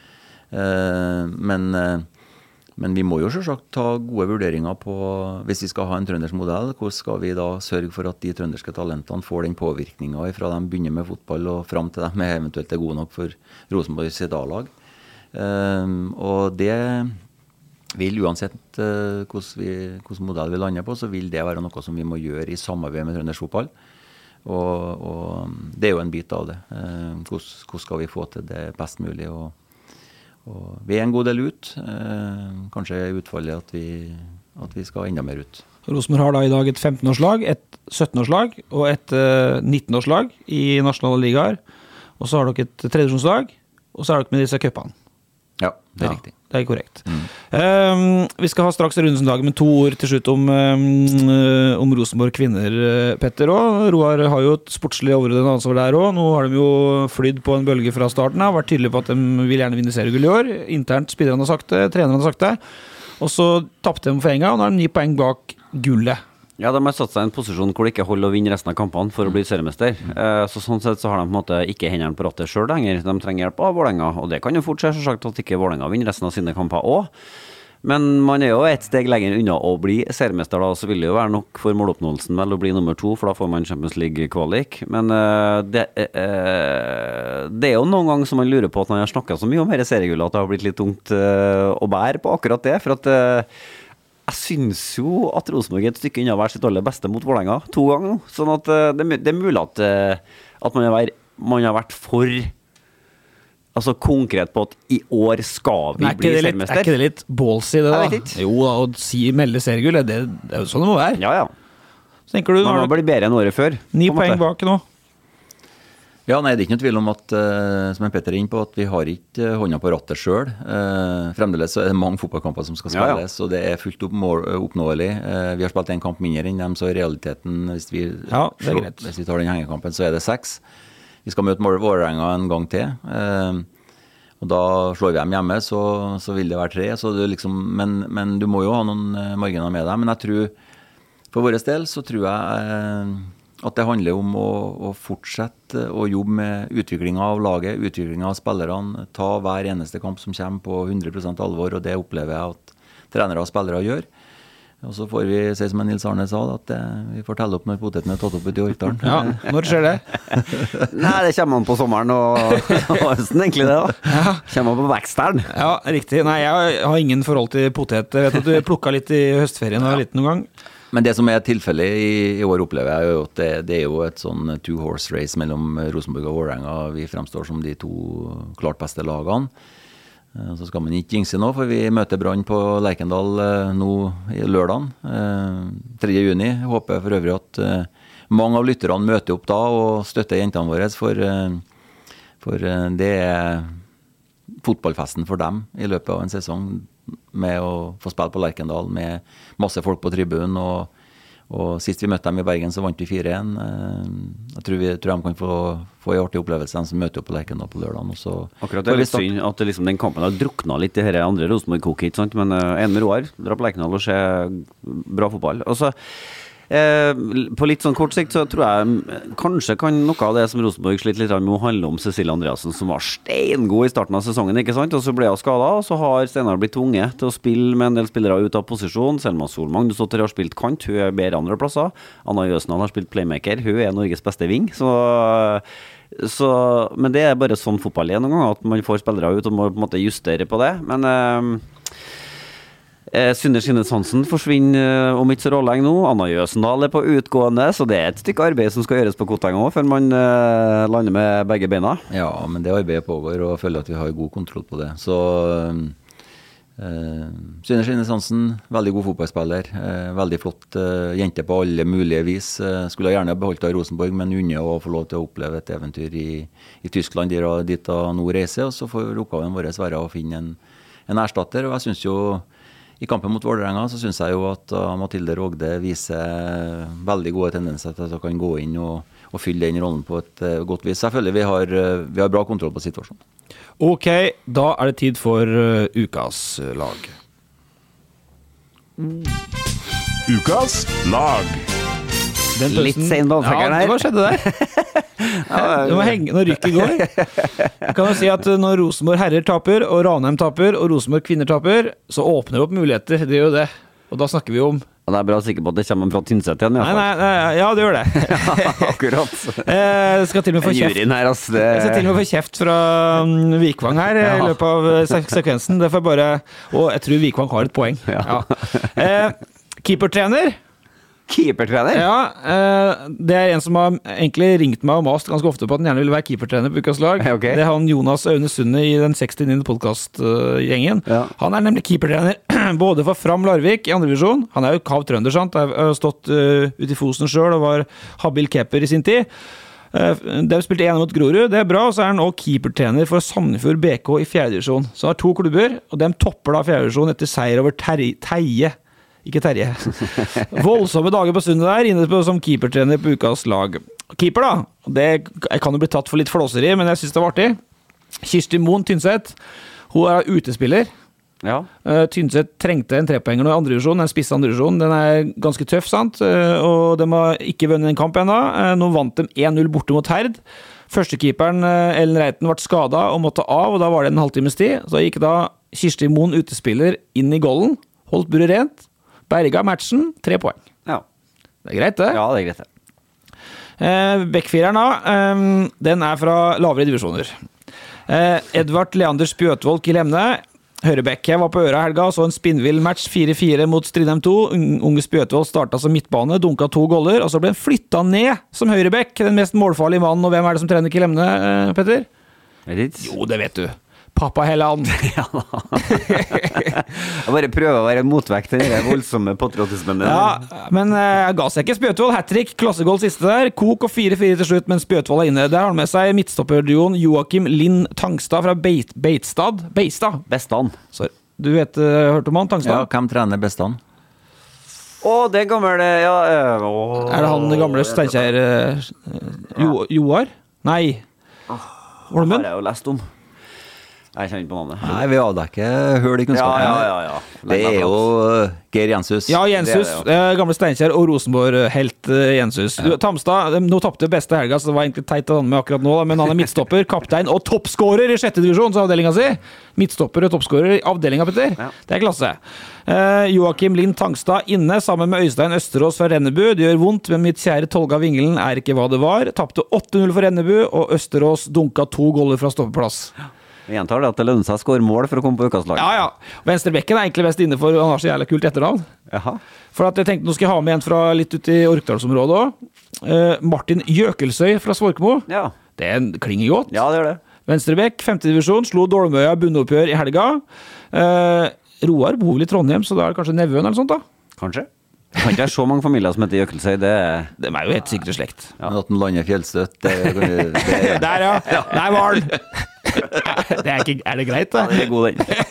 Eh, men, men vi må jo selvsagt ta gode vurderinger på, hvis vi skal ha en trøndersk modell, hvordan skal vi da sørge for at de trønderske talentene får den påvirkningen fra de begynner med fotball og frem til de eventuelt er gode nok for Rosenborg sitt A-lag. Um, og det vil uansett uh, hvordan, vi, hvordan modell vi lander på, så vil det være noe som vi må gjøre i samarbeid med trøndersk fotball. Og, og det er jo en bit av det. Uh, hvordan, hvordan skal vi få til det best mulig? Og, og vi er en god del ut. Uh, kanskje utfallet at vi, at vi skal enda mer ut. Rosenborg har da i dag et femten-årslag, et sytten-årslag og et uh, nitten-årslag i nasjonale ligaer. Og så har dere et tredjesjonslag, og så er dere med disse cupene. Ja, det er ja, riktig. Det er korrekt. Mm. Um, vi skal ha straks rundens dag med to ord til slutt om, um, om Rosenborg kvinner, Petter. Og Roar har jo et sportslig overordnet ansvar der også. Nå har de jo flydd på en bølge fra starten av, vært tydelige på at de vil gjerne vinne seriegull i år. Internt spillerne har sagt det, trenerne har sagt det. Og så tappte de for en gang, og nå har de ni poeng bak gullet. Ja, de har satt seg i en posisjon hvor det ikke holder å vinne resten av kampene for å bli seriemester. Mm. Så sånn sett så har de på en måte ikke hendene på rattet selv lenger. De trenger hjelp av Vålerenga, og det kan jo fort skje selvsagt at ikke Vålerenga vinner resten av sine kamper også. Men man er jo et steg lenger unna å bli seriemester da, så vil det jo være nok for måloppnåelsen vel å bli nummer to, for da får man Champions League-kvalik. Men uh, det, uh, det er jo noen ganger som man lurer på at man har snakket så mye om dette seriegullet, at det har blitt litt tungt uh, å bære på akkurat det, for at uh, jeg synes jo at Rosenborg er et stykke unna å være sitt aller beste mot Vålerenga to ganger. Sånn at det, det er mulig at, at man, har vært, man har vært for altså konkret på at i år skal vi bli seriemester. Er ikke det litt ballsy det da? Jeg vet ikke. Jo da, å si melde seriegull, det, det er jo sånn det må være. Ja, ja. Så tenker du, man må bli bedre enn året før. Ni poeng bak nå. Ja, nei, det er ikke noe tvil om at, uh, som en Petter er inne på, at vi har ikke uh, hånda på rattet selv. Uh, fremdeles så er det mange fotballkamper som skal spilles, ja, ja. Og det er fullt opp oppnåelig. Uh, vi har spilt en kamp mindre enn dem, så i realiteten, hvis vi, ja, slår, hvis vi tar den hengekampen, så er det seks. Vi skal møte Vålerenga en gang til. Uh, og da slår vi dem hjemme, så, så vil det være tre. Så det liksom, men, men du må jo ha noen marginer med deg. Men jeg tror, for vår del, så tror jeg... Uh, at det handler om å, å fortsette å jobbe med utviklingen av laget, utviklingen av spillerne, ta hver eneste kamp som kommer på hundre prosent alvor, og det opplever jeg at trenere og spillere gjør. Og så får vi si som Nils Arne sa, at det, vi får telle opp når poteten er tatt opp ut i Orkdalen. Ja, når skjer det? Nei, det kommer man på sommeren, og høsten egentlig det da. Ja. Kommer man på veksteren. Ja, riktig. Nei, jeg har ingen forhold til potet. Jeg vet at du plukket litt i høstferien og litt noen gang. Men det som er tilfellet i, i år opplever jeg jo at det, det er jo et sånn two horse race mellom Rosenborg og Vålerenga. Vi fremstår som de to klart beste lagene. Så skal man ikke jinxe nå, for vi møter Brann på Lerkendal nå i lørdagen, tredje juni. Jeg håper for øvrig at mange av lytterne møter opp da og støtter jentene våre, for, for det er fotballfesten for dem i løpet av en sesong, med å få spille på Lerkendal med masse folk på tribunen, og, og sist vi møtte dem i Bergen så vant vi fire en. Jeg tror, vi, tror de kan få, få en artig opplevelse, de som møter opp på Lerkendal på lørdagen. Og så akkurat det er litt synd at det liksom, den kampen har druknet litt i denne andre Rosenborg-koket, ikke sant? Men uh, en med Roar, dra på Lerkendal og se bra fotball. Og så Eh, på litt sånn kort sikt så tror jeg kanskje kan noe av det som Rosenborg slitt litt med å handle om Cecilie Andreassen, som var steingod i starten av sesongen, ikke sant? Og så ble hun skadet, og så har Steinar blitt tvunget til å spille med en del spillere ut av posisjon. Selma Solmang, du så til har spilt kant, hun er bedre andre plasser. Anna Jøsendal har spilt playmaker, hun er Norges beste ving, så, så men det er bare sånn fotball er noen ganger, at man får spillere ut og må på en måte justere på det, men eh, Synne Skinnes Hansen forsvinner om ikke så rålenge nå. Anna Jøsendal er på utgående, så det er et stykke arbeid som skal gjøres på Koteng også, før man uh, lander med begge beina. Ja, men det arbeidet pågår, og jeg føler at vi har god kontroll på det. Så uh, Synne Skinnes Hansen, veldig god fotballspiller, uh, veldig flott uh, jente på alle mulige vis. Uh, skulle gjerne ha beholdt henne i Rosenborg, men unne å få lov til å oppleve et eventyr i, i Tyskland, der, dit hun nå reiser, og så får oppgaven vår være å finne en, en erstatter, og jeg synes jo i kampen mot Vålerenga så synes jeg jo at uh, Mathilde Rogde viser veldig gode tendenser til at hun kan gå inn og, og fylle den rollen på et uh, godt vis. Selvfølgelig vi har, uh, vi har bra kontroll på situasjonen. Ok, da er det tid for uh, ukas lag. Mm. Ukas lag. Litt sen balltrekkeren her. Ja, hva skjedde der? Du må henge når rykket går. Jeg kan jo si at når Rosenborg herrer taper, og Ranheim taper, og Rosenborg kvinner taper, så åpner det opp muligheter, det gjør jo det. Og da snakker vi om... Ja, det er bra sikker på at det kommer fra Tynset igjen, i hvert fall. Nei, nei, nei, ja, det gjør det. Ja, akkurat. Jeg skal til og med få kjeft. Her, altså, det... Jeg skal til og med få kjeft fra Vikvang her ja. I løpet av sek- sekvensen. Det får bare... Og jeg tror Vikvang har et poeng. Ja. Ja. Eh, keepertrener... Keepertrener? Ja, eh, det er en som har egentlig ringt meg og mast ganske ofte på at han gjerne vil være keepertrener på Ukas lag. Okay. Det er han Jonas Aune Sunde i den sekstiende podcast-gjengen. Ja. Han er nemlig keepertrener både for Fram Larvik i andre divisjon. Han er jo kav trønder, sant? Jeg har stått uh, ute i Fosen selv og var habil keeper i sin tid. Uh, de spilte en mot Grorud, det er bra, og så er han også keepertrener for Sandefjord B K i fjerde divisjon. Så han har to klubber, og de topper da fjerde divisjon etter seier over Teie. Ikke Terje. Voldsomme dager på Sundet der, inne på, som keepertrener på Ukas lag. Keeper da, det jeg kan jo bli tatt for litt flåseri, men jeg synes det var artig. Kirsti Moen Tynset, hun er utespiller. Ja. Uh, Tynset trengte en trepoenger nå i andre divisjon, en spiss andre divisjon. Den er ganske tøff, sant? Uh, og de har ikke vunnet en kamp ennå. Uh, nå vant de en null borte mot Herd. Førstekeeperen uh, Ellen Reiten ble skadet og måtte av, og da var det en halvtimes tid. Så gikk da Kirsti Moen utespiller inn i golden, holdt buret rent, berga matchen, tre poeng. Ja. Det er greit det? Ja, det er greit det. Eh, Bekkfireren da, eh, den er fra lavere divisjoner. Eh, Edvard Leander Spjøtvold Kilemne, Hørebekk. Jeg var på Øra helga og så en spinnvill match fire fire mot Strindheim to. Unge Spjøtvold startet som midtbane, dunket to goller, og så ble han flyttet ned som Hørebekk, den mest målfarlige mannen. Og hvem er det som trener Kilemne, eh, Petter? Vet ikke. Jo, det vet du. Pappa Helland. Ja da. Jeg bare prøver å være motvekt til den voldsomme patriotismen. Ja, men uh, ga seg ikke Spjøtvold, hat-trick, klassegold siste der, Kok og fire fire til slutt, men Spjøtvold er inne. Der har han med seg midtstopperduoen Joakim Lind Tangstad fra Beit, Beitstad. Beistad. Bestan. Sorry. Du vet, uh, hørte om han, Tangstad? Ja, hvem trener Bestan? Å, det er gammel, ja. Å. Er det han gamle Steinkjer uh, jo, Joar? Nei. Holmen? Det har jeg jo lest om. Jeg kjenner ikke på navnet. Nei, vi avdekker høl i kunnskapen. Ja, ja, ja, ja. Det er jo uh, Geir Jenshus. Ja, Jenshus, det det, ja. Gamle Steinkjer og Rosenborg-helt uh, Jenshus. Ja. Tamstad, nå tappte beste helga, så det var egentlig teit å ha med akkurat nå, men han er midtstopper, kaptein og toppskårer i sjette divisjons avdelinga si. Midtstopper og toppskårer i avdelinga, Petter. Ja. Det er klasse. Uh, Joakim Lind Tangstad inne, sammen med Øystein Østerås fra Rennebu. Det gjør vondt, men mitt kjære Tolga Vingelen er ikke hva det var. Tappte åtte null for Rennebu, og Østerås dunka to goller fra stoppeplass. Jeg gjentar det at det lønner seg å skåre mål for å komme på ukas lag. Ja, ja. Venstrebekken er egentlig best inne for, han har så jævlig kult etternavn. Jaha. For at jeg tenkte, nå skal jeg ha med en fra litt ut i Orkdalsområdet også. Uh, Martin Jøkelsøy fra Svorkmo. Ja. Det klinger godt. Ja, det gjør det. Venstrebekk, femte divisjon, slo Dolmøya bunnoppgjør i helga. Uh, Roar bor vel i Trondheim, så da er det kanskje nevøen eller sånt da? Kanskje. Det kan ikke være så mange familier som heter Jøkelsøy, det er... De er jo helt sikre slekt. Ja. Men at den lander fjellstøtt, det, det, det er... Der, ja. ja. Der var den. Det er, ikke, er det greit, da? Ja, det er god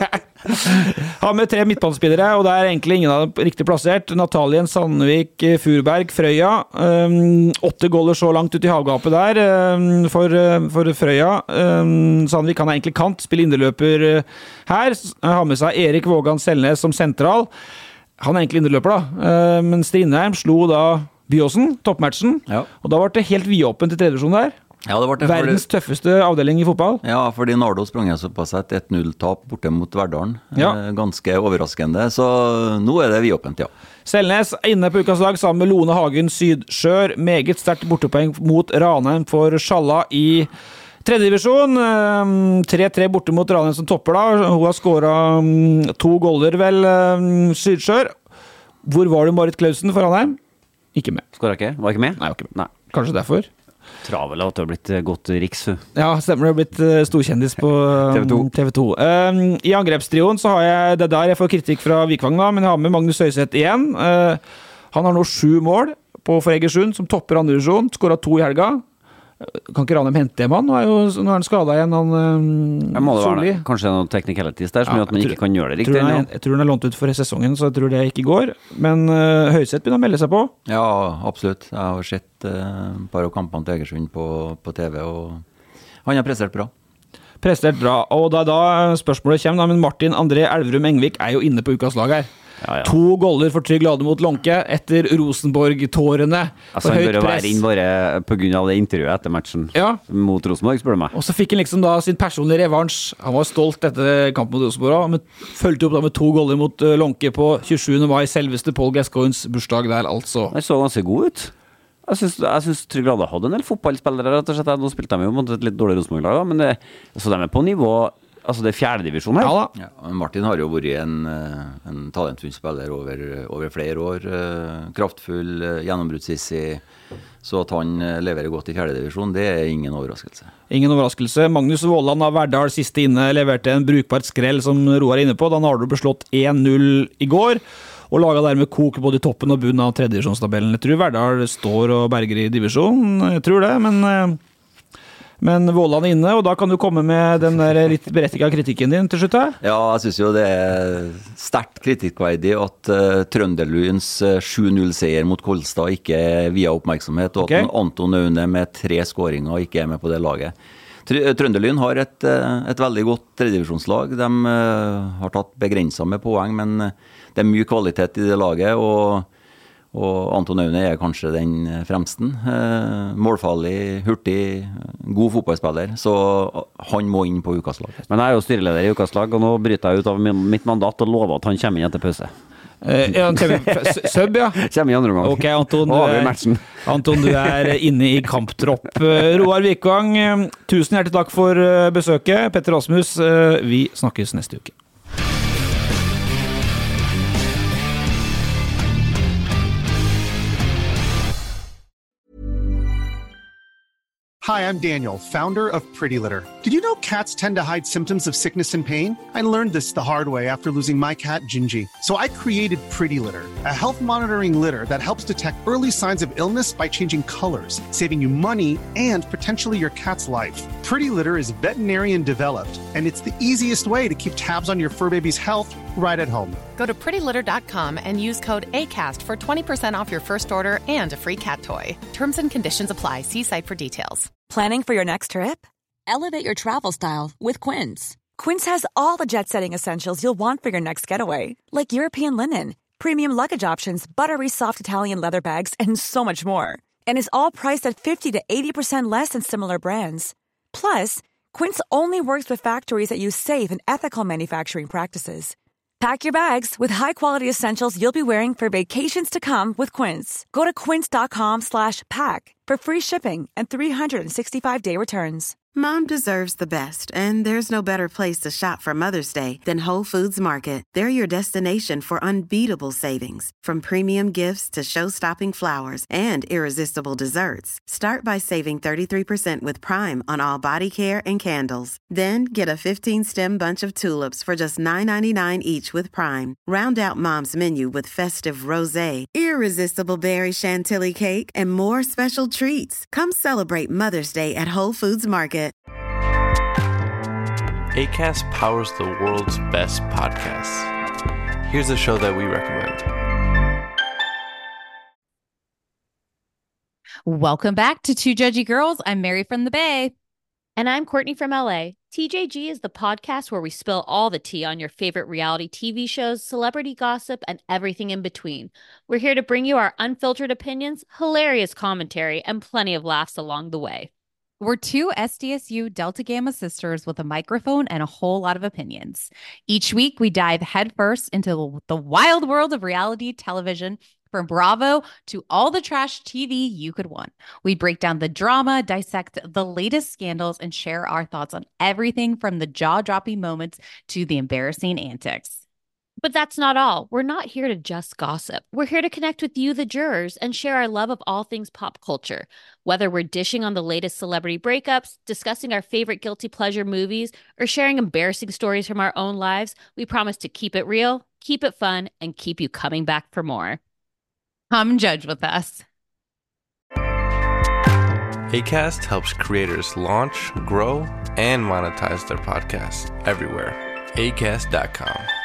den. Har med tre midtbanespillere, og det er egentlig ingen av dem riktig plassert. Natalien, Sandvik, Furberg, Frøya. Um, åtte goller så langt ut i havgapet der um, for, uh, for Frøya. Um, Sandvik, han er egentlig kant, spiller inderløper uh, her. Har med seg Erik Vågan Selnes som sentral. Han er egentlig inderløper da, uh, men Strindheim slo da Byåsen, toppmatchen, ja. Og da var det helt vidåpen til tredje divisjon der. Ja, det var det Verdens fordi, tøffeste avdeling i fotball. Ja, fordi Nardo sprang jeg såpass et ett null-tap borte mot Verdalen. Ja. Ganske overraskende, så nå er det vidåpent, ja. Selnes inne på ukas lag sammen med Lone Hagen Sydsjør. Meget sterkt bortepoeng mot Ranheim for Sjalla i tredje divisjon. tre tre borte mot Ranheim som topper da. Hun har skåret to goller vel, Sydsjør. Hvor var du, Marit Klausen, for Ranheim? Ikke med. Skåret ikke? Var ikke med? Nei, var ikke med. Nei. Kanskje derfor. Travel at du har blitt godt riks. Ja, stemmer, det har blitt storkjendis på T V to. Um, I angrepstrioen så har jeg, det der jeg får kritikk fra Vikvang da, men jeg har med Magnus Høyseth igjen. Uh, han har nå sju mål på for Egersund, som topper andre divisjon, skåret to i helga. Kan ikke Ranheim hente dem, han? Nå er, jo, nå er han skadet igjen, han um, må det være, kanskje noen technicalities der som ja, gjør at man ikke kan gjøre det riktig. Jeg tror, er, jeg tror han er lånt ut for sesongen, så jeg tror det ikke går. Men uh, Høyseth begynner å melde seg på. Ja, absolutt. Jeg har sett uh, et par av kampene til Egersund på, på T V, og han har prestert bra. Prestert bra, og da, da spørsmålet kommer, da, men Martin André Elverum Engvik er jo inne på ukas lag her. Ja, ja. To goller for Trygg Lade mot Lonke etter Rosenborg-tårene. Altså, han bør være inn bare på grunn av det intervjuet etter matchen ja. Mot Rosenborg, spør du meg. Og så fikk han liksom da sin personlige revansj. Han var stolt etter kampen mot Rosenborg, men følte opp da med to goller mot Lonke på tjuesjuende mai, selveste Paul Gascoignes bursdag der, altså. Det så ganske god ut. Jeg synes, jeg synes Trygg Lade hadde en del fotballspillere, rett og slett. Nå spilte de jo mot et litt dårlig Rosenborg-lag, men det, så de er på nivå. Altså det er fjerde divisjon her. Ja da. Ja, Martin har jo vært en, en talentfull spiller over, over flere år. Kraftfull, gjennombruddsissig. Så at han leverer godt i fjerde divisjon, det er ingen overraskelse. Ingen overraskelse. Magnus Våland av Verdal siste inne leverte en brukbart skrell som Roar er inne på. Da Nardo ble slått én null i går. Og laget dermed kok både i toppen og bunnen av tredje divisjonstabellen. Jeg tror Verdal står og berger i divisjon. Jeg tror det, men... Men Våland er inne, og da kan du komme med den der litt berettiget kritikken din til slutt her. Ja, jeg synes jo det er sterkt kritikkverdig at uh, Trønderluens uh, sju null-seier mot Kolstad ikke er via oppmerksomhet, og okay. At Anton Aune med tre skåringer ikke er med på det laget. Trønderlyn har et, uh, et veldig godt tredjedivisjonslag. De uh, har tatt begrenset med poeng, men det er mye kvalitet i det laget, og Og Anton Aune er kanskje den fremsten. Eh, målfarlig, hurtig, god fotballspiller. Så han må inn på ukas lag. Men jeg er jo styreleder i ukas lag, og nå bryter jeg ut av mitt mandat og lover at han kommer inn etter pause. Eh, ja, Søb, ja. Kommer i andre gang. Ok, Anton, du er, Anton, du er inne i kamptropp. Roar Vikvang, tusen hjertelig takk for besøket. Petter Rasmus, vi snakkes neste uke. Hi, I'm Daniel, founder of Pretty Litter. Did you know cats tend to hide symptoms of sickness and pain? I learned this the hard way after losing my cat, Gingy. So I created Pretty Litter, a health monitoring litter that helps detect early signs of illness by changing colors, saving you money and potentially your cat's life. Pretty Litter is veterinarian developed, and it's the easiest way to keep tabs on your fur baby's health right at home. Go to pretty litter dot com and use code ACAST for twenty percent off your first order and a free cat toy. Terms and conditions apply. See site for details. Planning for your next trip? Elevate your travel style with Quince. Quince has all the jet-setting essentials you'll want for your next getaway, like European linen, premium luggage options, buttery soft Italian leather bags, and so much more. And is all priced at fifty to eighty percent less than similar brands. Plus, Quince only works with factories that use safe and ethical manufacturing practices. Pack your bags with high-quality essentials you'll be wearing for vacations to come with Quince. Go to quince.com slash pack for free shipping and three sixty-five day returns. Mom deserves the best, and there's no better place to shop for Mother's Day than Whole Foods Market. They're your destination for unbeatable savings, from premium gifts to show-stopping flowers and irresistible desserts. Start by saving thirty-three percent with Prime on all body care and candles. Then get a fifteen-stem bunch of tulips for just nine ninety-nine each with Prime. Round out Mom's menu with festive rosé, irresistible berry chantilly cake, and more special treats. Come celebrate Mother's Day at Whole Foods Market. Acast powers the world's best podcasts. Here's a show that we recommend. Welcome back to Two Judgy Girls. I'm Mary from the Bay. And I'm Courtney from L A. T J G is the podcast where we spill all the tea on your favorite reality T V shows, celebrity gossip, and everything in between. We're here to bring you our unfiltered opinions, hilarious commentary, and plenty of laughs along the way. We're two S D S U Delta Gamma sisters with a microphone and a whole lot of opinions. Each week, we dive headfirst into the wild world of reality television, from Bravo to all the trash T V you could want. We break down the drama, dissect the latest scandals, and share our thoughts on everything from the jaw-dropping moments to the embarrassing antics. But that's not all. We're not here to just gossip. We're here to connect with you, the jurors, and share our love of all things pop culture. Whether we're dishing on the latest celebrity breakups, discussing our favorite guilty pleasure movies, or sharing embarrassing stories from our own lives, we promise to keep it real, keep it fun, and keep you coming back for more. Come judge with us. Acast helps creators launch, grow, and monetize their podcasts everywhere. acast dot com.